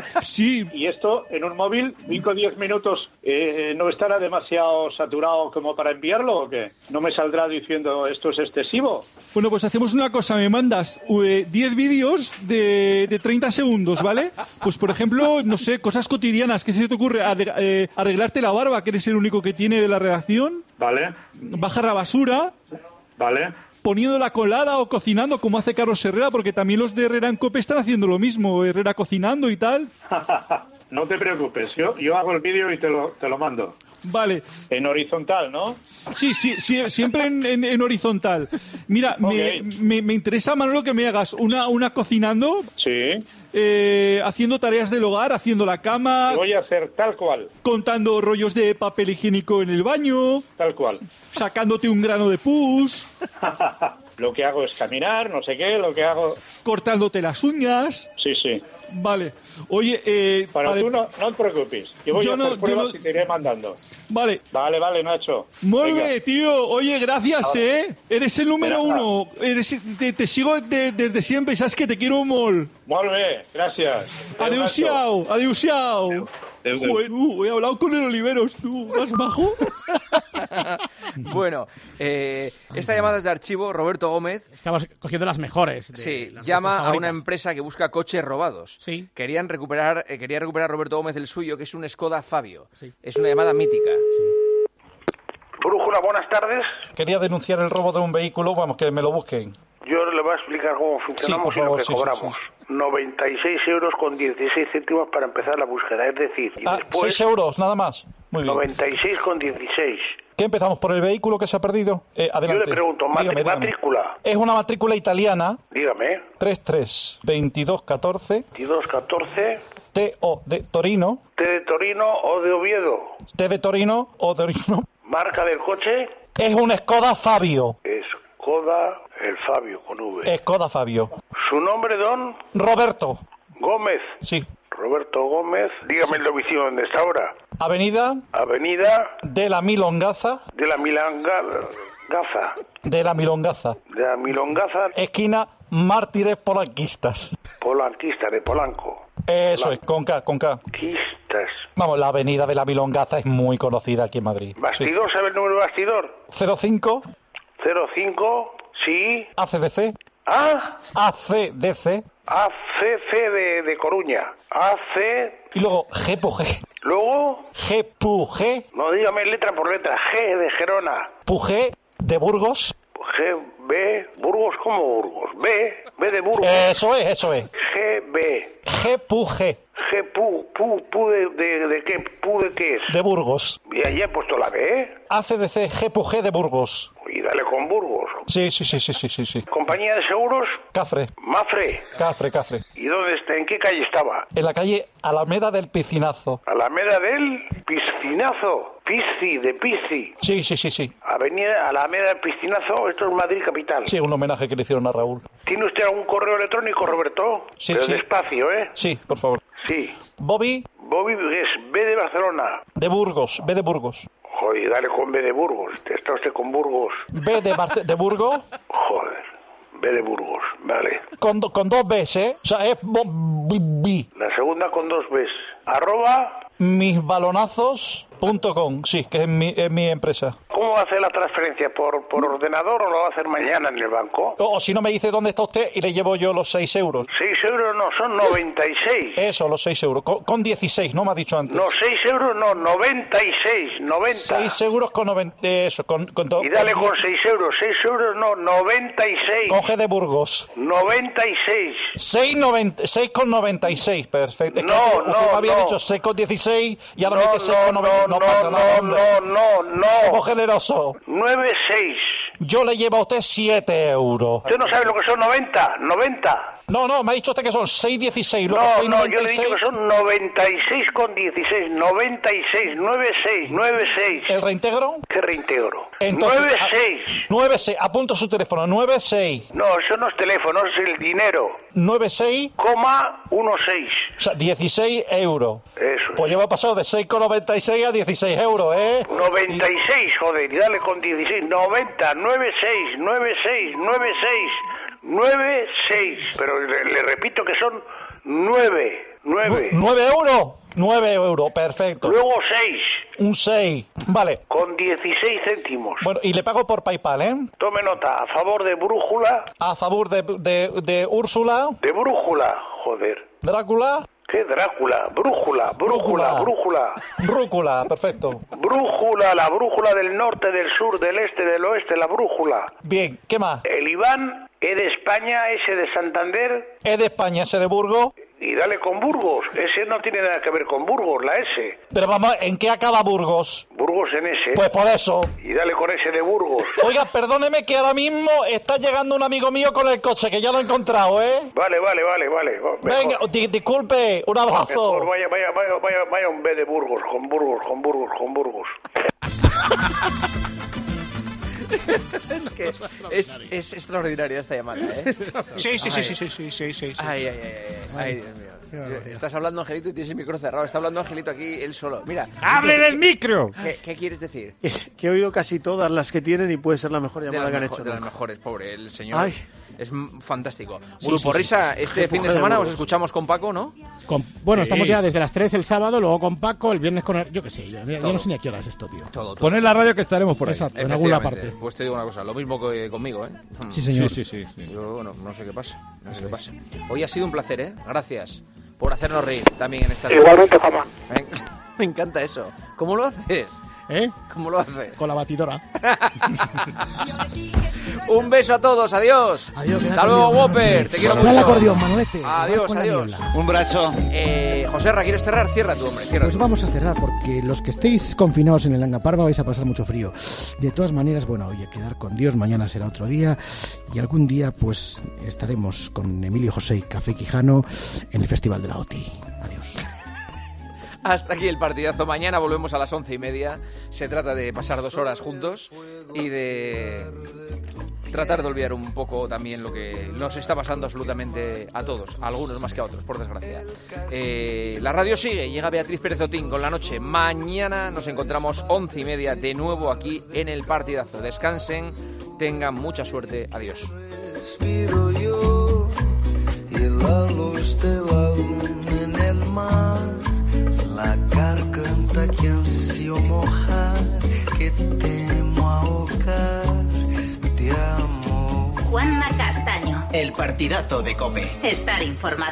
Sí. Y esto en un móvil, 5 o 10 minutos, ¿no estará demasiado saturado como para enviarlo o qué? ¿No me saldrá diciendo esto es excesivo? Bueno, pues hacemos una cosa, me mandas 10 vídeos de 30 segundos, ¿vale? Pues por ejemplo, no sé, cosas cotidianas, ¿qué se te ocurre? Arreglarte la barba, que eres el único que tiene de la redacción. Vale. Bajar la basura. Vale. Poniendo la colada o cocinando, como hace Carlos Herrera, porque también los de Herrera en COPE están haciendo lo mismo, Herrera cocinando y tal. No te preocupes, yo hago el vídeo y te lo mando. Vale. En horizontal, ¿no? Sí, siempre en horizontal. Mira, okay. me interesa, Manolo, que me hagas una cocinando. Sí. Haciendo tareas del hogar, haciendo la cama. Lo voy a hacer tal cual. Contando rollos de papel higiénico en el baño. Tal cual. Sacándote un grano de pus. Lo que hago es caminar, no sé qué, lo que hago... Cortándote las uñas. Sí. Vale. Oye, Para vale. tú no te preocupes. Yo voy a hacer pruebas y te iré mandando. Vale. Vale, Nacho. Muy bien, tío. Oye, gracias, Eres el número uno. Te sigo desde siempre. Sabes que te quiero un mol. Molt bé, gracias. Adeu-siau. Joder, he hablado con el Oliveros, tú. ¿Más bajo? Bueno, esta llamada es de archivo. Roberto Gómez. Estamos cogiendo las mejores. Sí, llama a una empresa que busca coches robados. Sí. Quería recuperar Roberto Gómez el suyo, que es un Skoda Fabio. Sí. Es una llamada mítica. Brújula, buenas tardes. Quería denunciar el robo de un vehículo, vamos, que me lo busquen. Yo le voy a explicar cómo funcionamos y lo que cobramos. 96 euros con 16 céntimos para empezar la búsqueda, es decir... Y después, 6 euros, nada más. Muy bien. 96 con 16. ¿Qué empezamos? ¿Por el vehículo que se ha perdido? Adelante. Yo le pregunto, matrícula. Es una matrícula italiana. Dígame. 332214. 2214. T o de Torino. T de Torino o de Oviedo. T de Torino o de Torino. ¿Marca del coche? Es un Skoda Fabio. Skoda, el Fabio con V. Skoda Fabio. ¿Su nombre, don? Roberto. Gómez. Sí. Roberto Gómez. Dígame el domicilio donde está ahora. Avenida de la Milongaza. De la Milongaza. De la Milongaza. De la Milongaza. Esquina Mártires Polanquistas. Polanquista, de Polanco. Eso es, con K. Quistas. Vamos, la avenida de la Milongaza es muy conocida aquí en Madrid. ¿Bastidor? ¿Sabe el número de bastidor? 05. 05, sí. ACDC. ¿Ah? ACDC. ACC de Coruña. AC. Y luego G. Luego. G. No, dígame letra por letra. G de Gerona. G de Burgos. B. Burgos como Burgos. B de Burgos. Eso es. GB. G. ¿De qué? ¿Pu de qué es? De Burgos. ¿Y allí he puesto la B? ACDC, G de Burgos. Y dale con Burgos. Sí. ¿Compañía de seguros? Cafre. Mafre. Cafre. ¿Y dónde está? ¿En qué calle estaba? En la calle Alameda del Piscinazo. ¿Alameda del Piscinazo? Pisci, de Pisci. Sí. Avenida Alameda del Piscinazo, esto es Madrid capital. Sí, un homenaje que le hicieron a Raúl. ¿Tiene usted algún correo electrónico, Roberto? Sí. Pero despacio, ¿eh? Sí, por favor. Sí. Bobby es B de Barcelona. De Burgos, B de Burgos. Joder, dale con B de Burgos. ¿Está usted con Burgos? B de Burgos. Joder, B de Burgos, vale. Con dos Bs, ¿eh? O sea, es B. La segunda con dos Bs. @ misbalonazos.com, sí, que es mi empresa. ¿Cómo va a hacer la transferencia? ¿Por ordenador o lo va a hacer mañana en el banco? O si no me dice dónde está usted y le llevo yo los 6 euros. 6 euros no, son 96. Eso, los 6 euros. Con 16, ¿no me ha dicho antes? No, 6 euros no, 96, 90. 6 euros con 90, eso, con todo. Y dale con 6 euros, 6 euros no, 96. Coge de Burgos. 96. 6 con 96, perfecto. Es no, que usted me había dicho 6 con 16 y ahora me dice 6 con 96. No pasa nada, hombre. No. Somos generosos. 96. Yo le llevo a usted 7 euros. ¿Usted no sabe lo que son 90? No, me ha dicho usted que son 6,16. No, yo le he dicho que son 96 con 16. 96, 96. ¿El reintegro? ¿Qué reintegro? Entonces, 96. 96, apunto su teléfono, 96. No, eso no es teléfono, es el dinero. 96,16. 16. O sea, 16 euros. Eso. Pues lleva pasado de 6,96 a 16 euros, ¿eh? 96, joder, y dale con 16. 90, 96. 96. Pero le repito que son 9. 9. 9 euros. 9 euros, perfecto. Luego 6. Un 6, vale. Con 16 céntimos. Bueno, y le pago por PayPal, ¿eh? Tome nota, a favor de Brújula. A favor de Úrsula. De Brújula, joder. Drácula. ¿Qué Drácula? Brújula. Brújula, perfecto. Brújula, la brújula del norte, del sur, del este, del oeste, la brújula. Bien, ¿qué más? El Iván, E de España, S de Santander. E de España, S de Burgos. Y dale con Burgos. Ese no tiene nada que ver con Burgos, la S. Pero vamos, ¿en qué acaba Burgos? Burgos en S. Pues por eso. Y dale con S de Burgos. Oiga, perdóneme que ahora mismo está llegando un amigo mío con el coche, que ya lo he encontrado, ¿eh? Vale. Venga, disculpe, un abrazo. Mejor, vaya un B de Burgos, con Burgos. Es que es extraordinaria esta llamada, ¿eh? Sí. Ay, Dios mío. Estás hablando, Angelito, y tienes el micro cerrado. Está hablando Angelito aquí él solo. Mira. ¡Hable del micro! ¿Qué quieres decir? Que he oído casi todas las que tienen y puede ser la mejor llamada que han hecho. De las mejores, pobre, el señor. Ay. Es fantástico. Grupo Risa, este fin de semana os escuchamos con Paco, ¿no? Bueno, estamos ya desde las 3 el sábado, luego con Paco, el viernes con... Yo qué sé, yo no sé ni a qué hora es esto, tío. Todo. Poned la radio que estaremos por ahí. Exacto, en alguna parte. Pues te digo una cosa, lo mismo que conmigo, ¿eh? Sí, señor. Sí. Yo no sé qué pasa. Hoy ha sido un placer, ¿eh? Gracias por hacernos reír también en esta... Igualmente, Juanma. Me encanta eso. ¿Cómo lo haces? ¿Cómo lo haces? Con la batidora. Un beso a todos, adiós. Hasta luego, Whopper. Te quiero mucho. el acordeón, Manolete. Adiós. Un brazo. Joserra, ¿quieres cerrar? Cierra tú, hombre. Pues vamos a cerrar, porque los que estéis confinados en el Langa Parva vais a pasar mucho frío. De todas maneras, bueno, oye, quedar con Dios, mañana será otro día. Y algún día, pues, estaremos con Emilio José y Café Quijano en el Festival de la OTI. Adiós. Hasta aquí el partidazo. Mañana volvemos a las 11:30. Se trata de pasar 2 horas juntos y de tratar de olvidar un poco también lo que nos está pasando absolutamente a todos, a algunos más que a otros, por desgracia. La radio sigue, llega Beatriz Pérez Otín con La Noche. Mañana nos encontramos 11:30 de nuevo aquí en el partidazo. Descansen, tengan mucha suerte. Adiós. Respiro yo y la luz de la luna en el mar. La garganta que ansio mojar, que temo ahogar, te amo. Juanma Castaño. El partidazo de COPE. Estar informado.